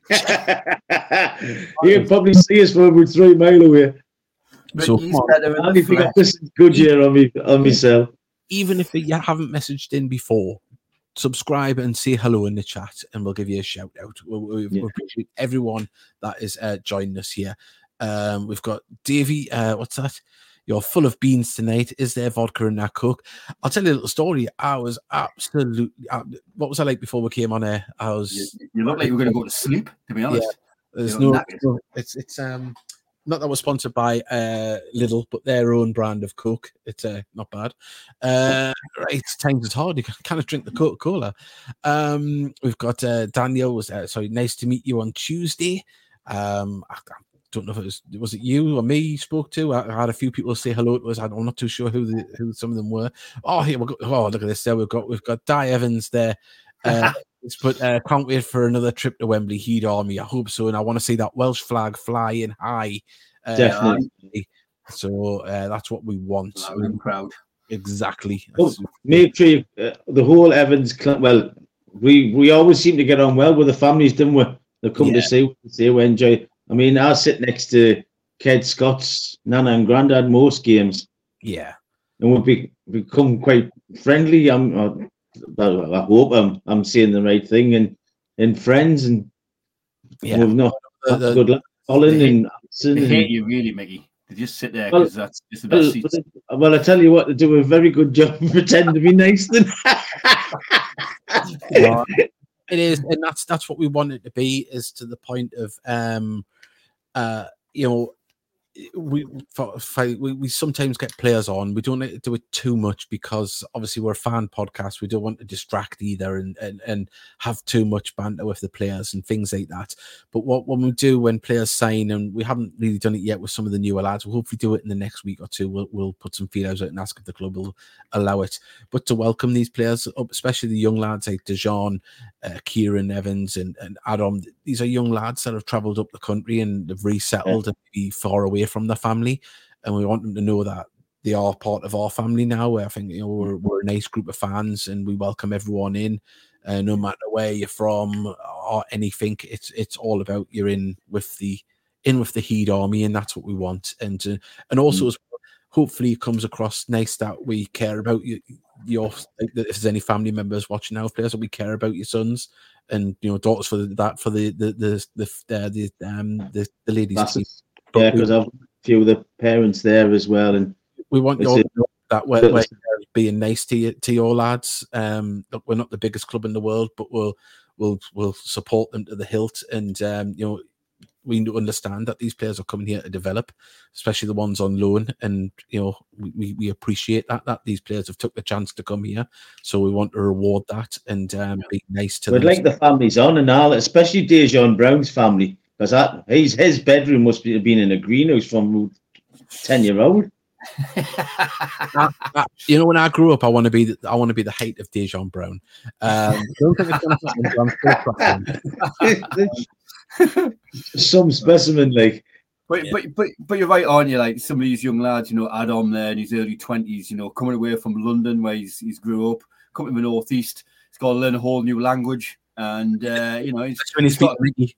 You can probably see us from about 3 miles away. So I think this is good year on myself. Even if you haven't messaged in before, subscribe and say hello in the chat, and we'll give you a shout out. We appreciate everyone that is joining us here. We've got Davey. What's that? You're full of beans tonight. Is there vodka in that Coke? I'll tell you a little story. I was absolutely. What was I like before we came on air? You look like you were going to go to sleep. To be honest, there's it's not that we're sponsored by Lidl, but their own brand of Coke. It's not bad. Right, times is hard. You can kind of drink the Coca-Cola. We've got Daniel. Nice to meet you on Tuesday. I don't know if was it you or me you spoke to. I had a few people say hello to us. I'm not too sure who some of them were. Oh, here we go. Oh, look at this. There we've got Di Evans there. But can't wait for another trip to Wembley. Heed Army. I hope so, and I want to see that Welsh flag flying high. Definitely. So that's what we want. I'm proud. Exactly. Well, make sure the whole Evans. Well, we always seem to get on well with the families, don't we? They come to see we enjoy. I mean, I sit next to Ked Scott's Nana and Grandad most games. Yeah. And we've become quite friendly. I hope I'm saying the right thing. And and friends, and Yeah. we've not good luck. Colin and they hate you, really, Mickey. They just sit there Well, because that's just the best seats. well, I tell you what, they do a very good job pretending to be nice. Then it is, and that's what we want it to be. Is to the point of you know, we sometimes get players on. We don't need to do it too much because obviously we're a fan podcast. We don't want to distract either and have too much banter with the players and things like that. But when we do, when players sign, and we haven't really done it yet with some of the newer lads, we'll hopefully do it in the next week or two. We'll put some feelers out and ask if the club will allow it. But to welcome these players up, especially the young lads like Dejan, Kieran Evans and Adam, these are young lads that have travelled up the country and have resettled and be far away from their family, and we want them to know that they are part of our family now. I think we're a nice group of fans, and we welcome everyone in, no matter where you're from or anything. It's all about you're in with the Heed Army, and that's what we want. And also as well, hopefully it comes across nice that we care about you. If there's any family members watching our players, that we care about your sons and daughters for the ladies. Yeah, because I've a few of the parents there as well, and we want you all to know that we're being nice to your lads. Look, we're not the biggest club in the world, but we'll support them to the hilt, and we understand that these players are coming here to develop, especially the ones on loan, and we appreciate that these players have took the chance to come here, so we want to reward that and be nice to them. We'd like the families on and all, especially Dejan Brown's family. Because his bedroom must have been in a greenhouse from 10-year-old. When I grew up, I want to be the height of Dejan Brown. Don't think it's going to happen. Some specimen, like. But you're right, aren't you? Like some of these young lads, Adam there in his early 20s, coming away from London where he's grew up, coming to the northeast, he's got to learn a whole new language. And he's got Mickey.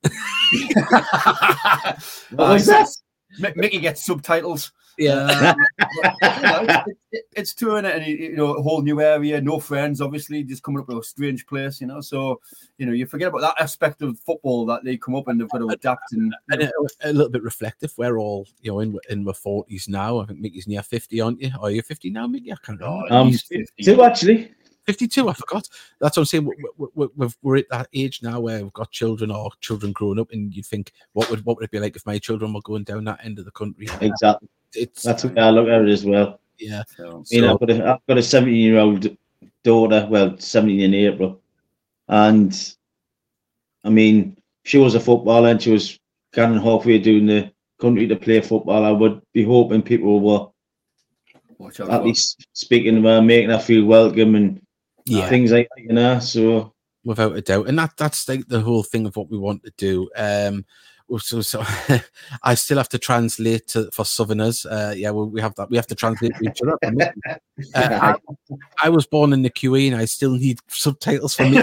What was that? Mickey gets subtitles. Yeah, it's touring it, and a whole new area, no friends, obviously, just coming up to a strange place. So you forget about that aspect of football that they come up and they've got to adapt and a little bit reflective. We're all in the 40s now. I think Mickey's near 50, aren't you? Are you 50 now, Mickey? I can't remember. He's 50. 2 actually. 52, I forgot. That's what I'm saying. We're at that age now where we've got children or children growing up, and you think, what would it be like if my children were going down that end of the country? Exactly. That's what I look at it as well. Yeah. I've got a 17-year-old daughter. Well, 17 in April, and I mean, she was a footballer and she was getting halfway doing the country to play football. I would be hoping people were at least speaking to her, making her feel welcome and things like that, so without a doubt. And that's like the whole thing of what we want to do. So I still have to translate for Southerners. We have that. We have to translate each other. I was born in the QE and I still need subtitles for me.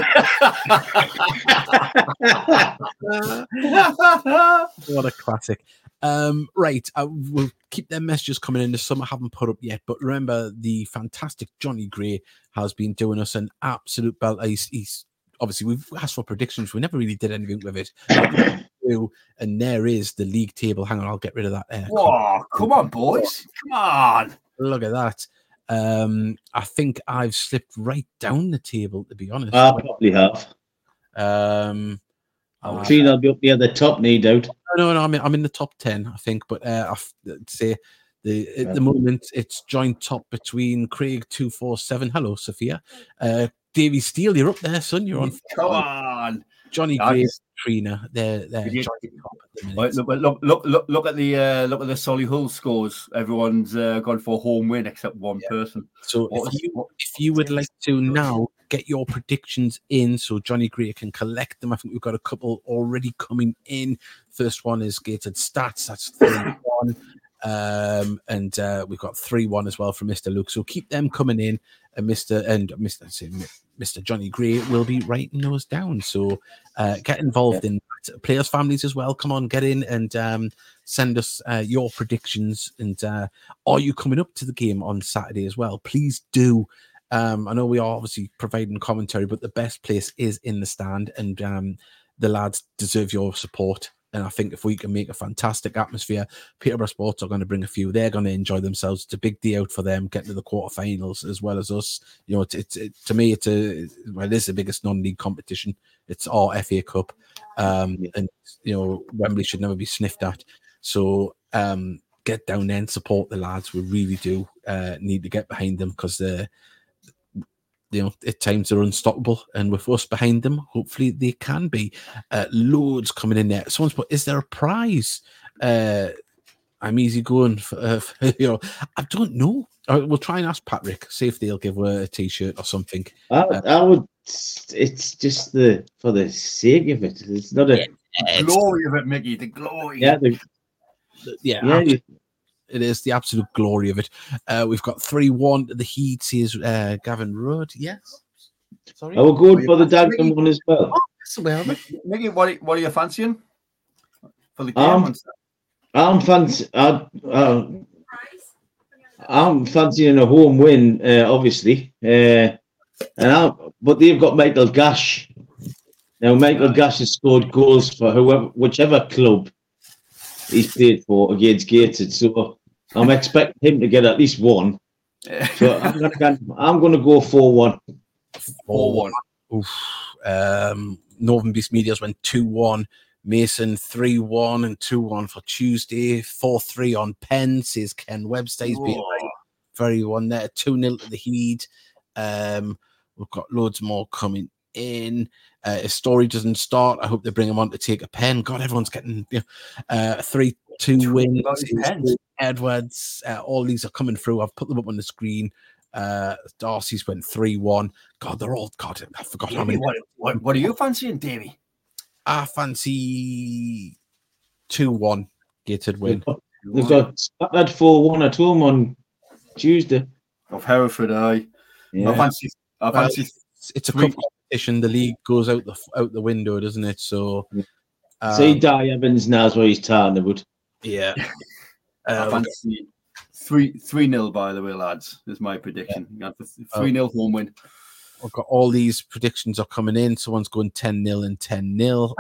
What a classic. Right, we'll keep their messages coming in. Some I haven't put up yet, but remember the fantastic Johnny Gray has been doing us an absolute belt. He's obviously, we've asked for predictions. We never really did anything with it. And there is the league table. Hang on, I'll get rid of that. Whoa, come on, boys. Come on. Look at that. I think I've slipped right down the table, to be honest. I probably have. Trina will be up near the top, no doubt. No, I'm in the top 10, I think. But I'd say at the moment it's joint top between Craig 247. Hello, Sophia. Davey Steele, you're up there, son. You're on. Come on, Johnny Gray, Trina. They're joint top at the minute. Look at the Solihull scores. Everyone's gone for a home win except one person. So if you would like to now get your predictions in, so Johnny Gray can collect them. I think we've got a couple already coming in. First one is Gated Stats. That's 3-1. And we've got 3-1 as well from Mr. Luke. So keep them coming in, and Mr. Johnny Gray will be writing those down. So get involved in players' families as well. Come on, get in and send us your predictions. And are you coming up to the game on Saturday as well? Please do. I know we are obviously providing commentary, but the best place is in the stand, and the lads deserve your support. And I think if we can make a fantastic atmosphere, Peterborough Sports are going to bring a few. They're going to enjoy themselves. It's a big day out for them, getting to the quarterfinals as well as us. You know, to me, it is the biggest non-league competition. It's our FA Cup, and you know, Wembley should never be sniffed at. So get down there and support the lads. We really do need to get behind them, because they're, you know, at times they're unstoppable, and with us behind them, hopefully they can be. Loads coming in there. Someone's put, is there a prize? I'm easy going for you know, I don't know. We'll try and ask Patrick, see if they'll give her a t-shirt or something. I would. It's just for the sake of it. It's not a glory of it, Mickey. The glory. Yeah. It is the absolute glory of it. We've got 3-1. The Heat says Gavin Rudd. Yes. Sorry. I will go for the Dagenham one as well. Oh, Mickey, what are you fancying for the game? I'm fancying a home win, obviously. But they've got Michael Gash. Now, Michael Gash has scored goals for whichever club he's played for against Gateshead. So I'm expecting him to get at least one. So I'm going to go 4-1. 4-1. Oof. Northern Beast Media's went 2-1. Mason 3-1 and 2-1 for Tuesday. 4-3 on Penn, says Ken Webster. He's been very one there. 2-0 to the Heat. We've got loads more coming in. If Story doesn't start, I hope they bring him on to take a pen. God, everyone's getting 3-2 wins. Edwards, all these are coming through. I've put them up on the screen. Darcy's went 3-1. God, they're all. God, I forgot how many. What are you fancying, Davey? I fancy 2-1 Gateshead win. They've got that 4-1 at home on Tuesday. Of Hereford, I fancy. It's a cup competition. The league goes out the window, doesn't it? So, say Di Evans knows where he's turning about. Yeah. I fancy 3-0. By the way, lads, is my prediction. 3-0 home win. I've got all these predictions are coming in. Someone's going 10-0 and 10-0.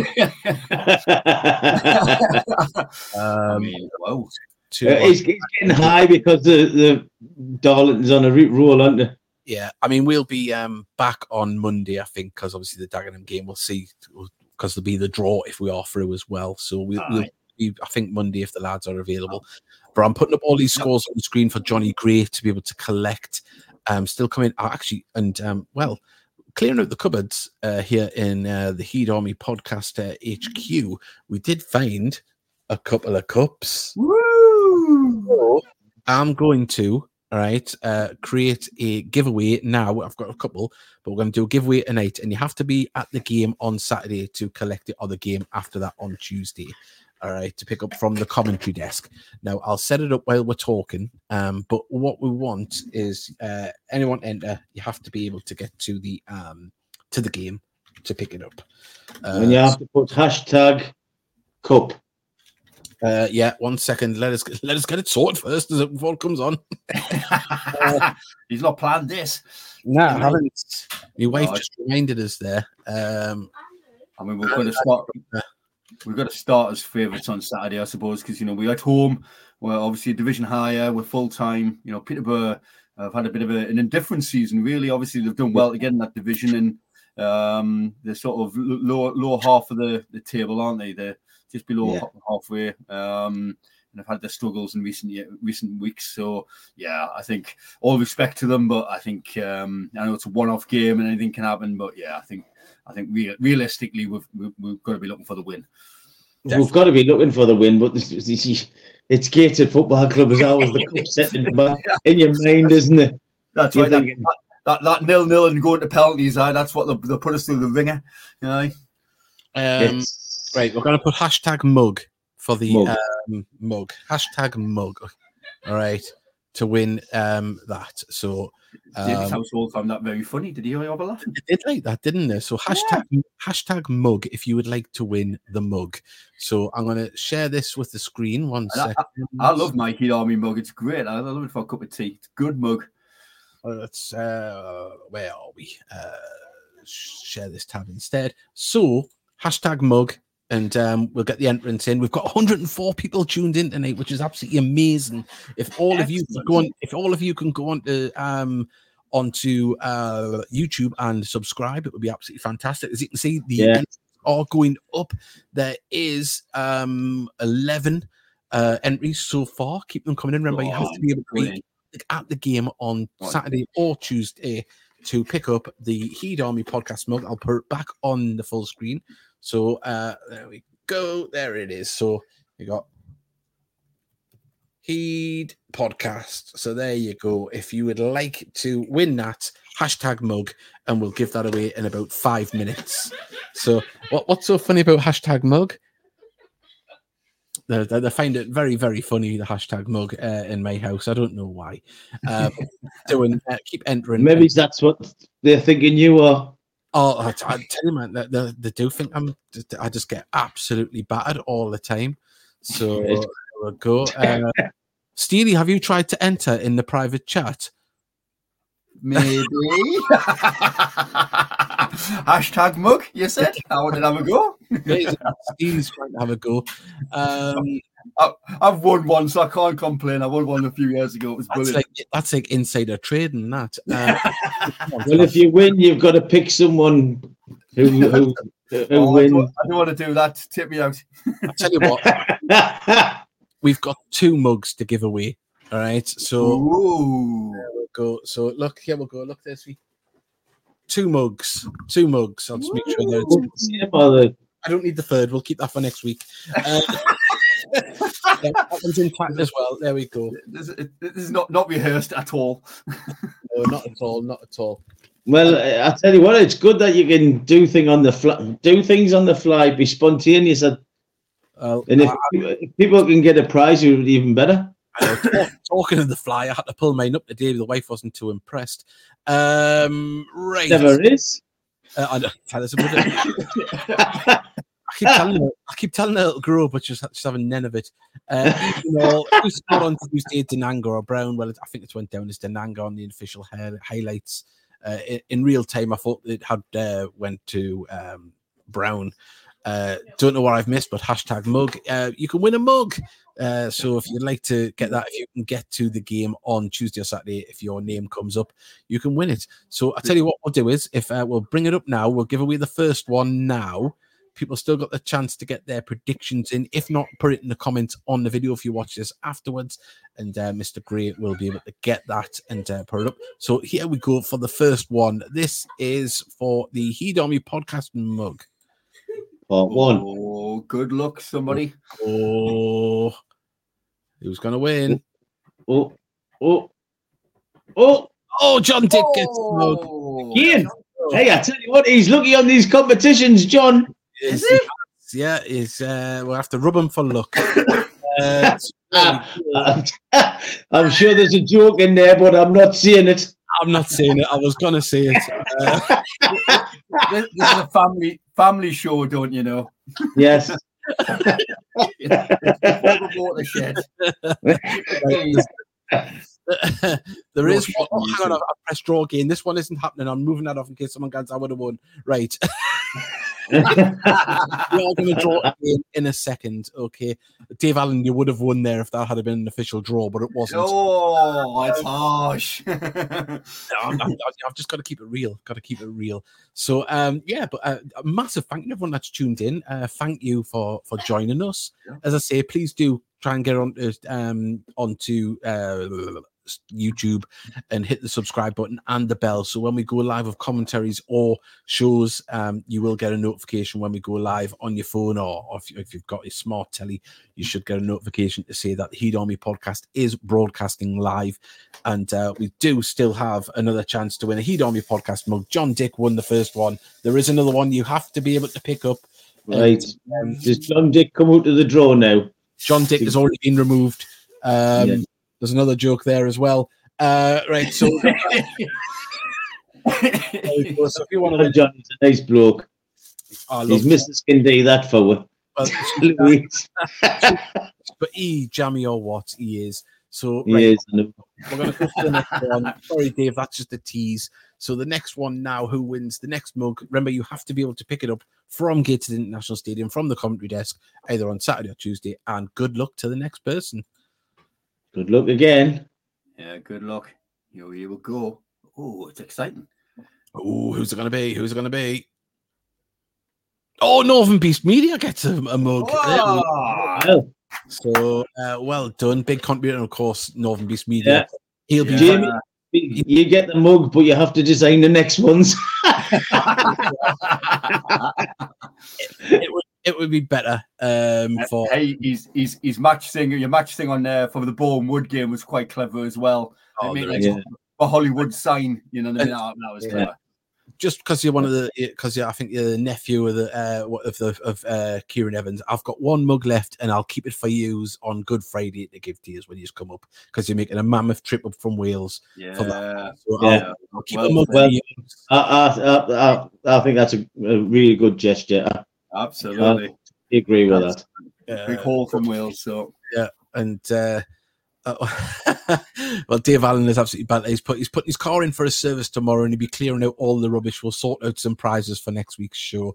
Wow. It's getting high because the Darlington's on a roll, aren't they? Yeah, I mean, we'll be back on Monday, I think, because obviously the Dagenham game we'll see, because there'll be the draw if we are through as well. So we'll be, I think, Monday if the lads are available. But I'm putting up all these scores on the screen for Johnny Gray to be able to collect. Still coming actually, and clearing out the cupboards here in the Heat Army podcast HQ. We did find a couple of cups. Woo! So I'm going to create a giveaway now. I've got a couple, but we're going to do a giveaway tonight, and you have to be at the game on Saturday to collect it, or the game after that on Tuesday. All right, to pick up from the commentary desk. Now, I'll set it up while we're talking, but what we want is anyone enter, you have to be able to get to the game to pick it up. And you have to put #cup. Yeah, 1 second. Let us get it sorted first before it comes on. He's not planned this. No, I haven't. My wife just reminded us there. I mean, we're going to start. We've got to start as favourites on Saturday, I suppose, because we're at home. We're obviously a division higher. We're full time. Peterborough have had a bit of an indifferent season. Really, obviously they've done well to get in that division, and they're sort of lower half of the table, aren't they? They're just below halfway. And have had their struggles in recent weeks. So yeah, I think all respect to them, but I think I know it's a one-off game and anything can happen. But yeah, I think realistically we've got to be looking for the win. Definitely. We've got to be looking for the win, but it's Gateshead Football Club is always the cup setting in your mind, isn't it? That's right. That 0-0 and going to penalties, that's what they'll put us through the ringer. Right, we're going to put #mug for the mug. #mug. All right, to win that. So David's household found that very funny. Did you have a laugh? They did like that, didn't they? So #mug if you would like to win the mug. So I'm going to share this with the screen. 1 second. I love my Heat Army mug. It's great. I love it for a cup of tea. It's a good mug. let's where are we? Share this tab instead. So #mug, and we'll get the entrance in. We've got 104 people tuned in tonight, which is absolutely amazing. If all of you can go on to onto YouTube and subscribe, it would be absolutely fantastic. As you can see, the entries are going up. There is 11 entries so far. Keep them coming in. Remember, you have to be able to be at the game on Saturday or Tuesday to pick up the Heed Army podcast mug. I'll put it back on the full screen. So there we go. There it is. So you got Heed podcast. So there you go. If you would like to win that, #mug, and we'll give that away in about 5 minutes. So what's so funny about #mug? They find it very, very funny, the #mug in my house. I don't know why. Keep entering. Maybe that's what they're thinking you are. Oh, I tell you, man, they do think I just get absolutely battered all the time. So there we go. Steely, have you tried to enter in the private chat? Maybe. #mug, you said? I want to have a go. Steely's trying to have a go. I've won one, so I can't complain. I won one a few years ago. It was brilliant. That's like insider trading, that. Well, if you win, you've got to pick someone who wins. I don't want to do that. Tip me out. I'll tell you what. We've got 2 mugs to give away. All right. So there we go. So look, here we'll go. Look, there's 2 mugs. 2 mugs. I'll just make sure that I don't need the third. We'll keep that for next week. That one's intact as well. There we go. This is not rehearsed at all. No, not at all. Not at all. Well, I tell you what, it's good that you can do things on the fly, be spontaneous, and if people can get a prize, it would be even better. Talking of the fly, I had to pull mine up today. The wife wasn't too impressed. Right, never is. I don't tell us about it. I keep telling her it'll grow, but just having none of it. Who scored on Tuesday, Denanga or Brown? Well, I think it went down as Denanga on the official highlights. In real time, I thought it had went to Brown. Don't know what I've missed, but #mug. You can win a mug. So if you'd like to get that, if you can get to the game on Tuesday or Saturday, if your name comes up, you can win it. So I'll tell you what we'll do is, if we'll bring it up now, we'll give away the first one now. People still got the chance to get their predictions in. If not, put it in the comments on the video if you watch this afterwards, and Mr. Gray will be able to get that and put it up. So here we go for the first one. This is for the Heed Army podcast mug. Part 1. Oh, good luck, somebody. Oh, who's going to win? Oh, John Dick gets the mug. Ian, hey, I tell you what, he's lucky on these competitions, John. Is he? Yeah, we'll have to rub him for luck. I'm sure there's a joke in there, but I'm not seeing it. I'm not saying it. I was going to say it. This is a family show, don't you know? Yes. Watershed. There is one. Oh, hang on, I pressed draw again. This one isn't happening. I'm moving that off in case someone gets I would have won. Right. We are going to draw again in a second. Okay, Dave Allen, you would have won there if that had been an official draw, but it wasn't. Oh, it's harsh. I've just got to keep it real. So, but a massive thank you to everyone that's tuned in. Thank you for joining us. As I say, please do try and get onto YouTube and hit the subscribe button and the bell, so when we go live with commentaries or shows, you will get a notification when we go live on your phone, or if you've got a smart telly, you should get a notification to say that the Heed Army podcast is broadcasting live. And we do still have another chance to win a Heed Army podcast mug. John Dick won the first one. There is another one you have to be able to pick up. Right. Does John Dick come out of the draw now? John Dick has already been removed. There's another joke there as well. Right, so if you want to, John, he's a nice bloke. He's Mr. Skindy that forward. But jammy or what he is. So, right, Yes. we're going to go to the next one. Sorry, Dave, that's just a tease. So the next one now, who wins the next mug? Remember, you have to be able to pick it up from Gateshead International Stadium, from the commentary desk, either on Saturday or Tuesday. And good luck to the next person. Good luck again. Yeah, good luck. Here we will go. Oh, it's exciting. Oh, who's it going to be? Who's it going to be? Oh, Northern Beast Media gets a mug. Oh. So, well done. Big contributor, of course, Northern Beast Media. Yeah. He'll be Jamie, you get the mug, but you have to design the next ones. It would be better. For hey, he's match thing. Your match thing on there for the Bourne Wood game was quite clever as well. Oh, A Hollywood sign, you know what I mean? That was clever. Just because you're one of the, because I think you're the nephew of the Kieran Evans. I've got one mug left, and I'll keep it for you on Good Friday to give to you when you come up, because you're making a mammoth trip up from Wales. Yeah, for that. So yeah. I'll keep the mug for you. I think that's a really good gesture. Absolutely, I agree with that. Big haul from Wales, so yeah, and. Well, Dave Allen is absolutely bad. He's putting his car in for a service tomorrow, and he'll be clearing out all the rubbish. We'll sort out some prizes for next week's show.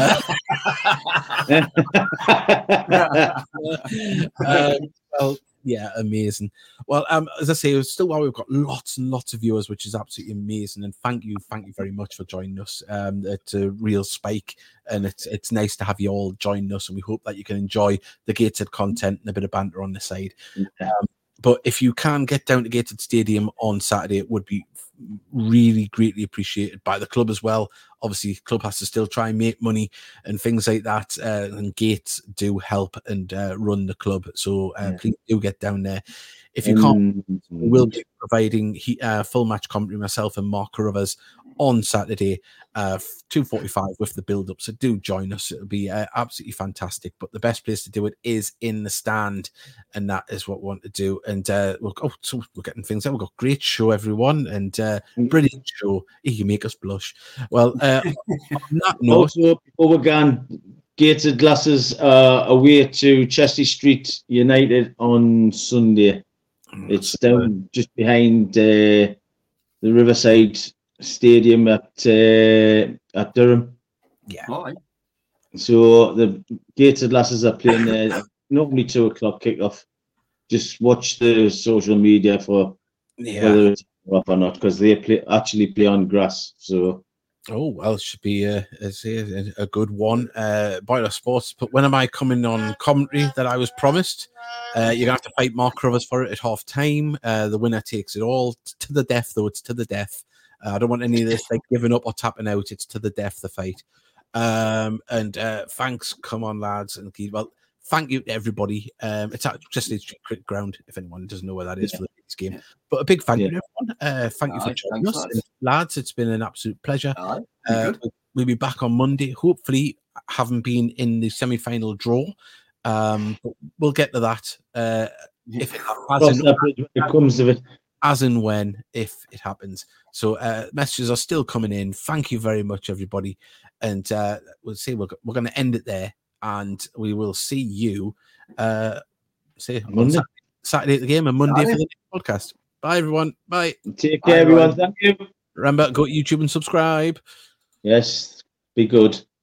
Well, yeah, amazing. Well, as I say, still while we've got lots and lots of viewers, which is absolutely amazing, and thank you very much for joining us. It's a real spike, and it's nice to have you all join us, and we hope that you can enjoy the Gateshead content and a bit of banter on the side. But if you can get down to Gateshead Stadium on Saturday, it would be really greatly appreciated by the club as well. Obviously, club has to still try and make money and things like that, and Gates do help and run the club. So please do get down there. If you can't, we'll be providing full match commentary, myself and Mark Carruthers, on Saturday, 2:45 with the build-up. So do join us. It'll be absolutely fantastic. But the best place to do it is in the stand, and that is what we want to do. And we're getting things out. We've got a great show, everyone, and brilliant show. You can make us blush. Well, on that note, also before we're gone, Gateshead Glasses away to Chelsea Street United on Sunday. It's down just behind the Riverside Stadium at Durham. Yeah. Right. So the Gateshead Lasses are playing there. Normally 2:00 kickoff. Just watch the social media for whether it's up or not, because they actually play on grass. So. Oh, well, it should be a good one. Boiler Sports, but when am I coming on commentary that I was promised? You're going to have to fight Mark Carruthers for it at half time. The winner takes it all. To the death, though. It's to the death. I don't want any of this like giving up or tapping out. It's to the death, the fight. And thanks. Come on, lads. And well, thank you to everybody. It's at Chester Street Cricket Ground, if anyone doesn't know where that is for this game. But a big thank you to everyone. Thank you for joining us. Lads, it's been an absolute pleasure. We'll be back on Monday, hopefully having been in the semi-final draw. But we'll get to that. If it comes of it. As and when, if it happens. So messages are still coming in. Thank you very much, everybody. And we'll see. We're going to end it there. And we will see you Monday. Saturday at the game and Monday for the next podcast. Bye, everyone. Bye. Take care, everyone. Thank you. Remember, go to YouTube and subscribe. Yes, be good.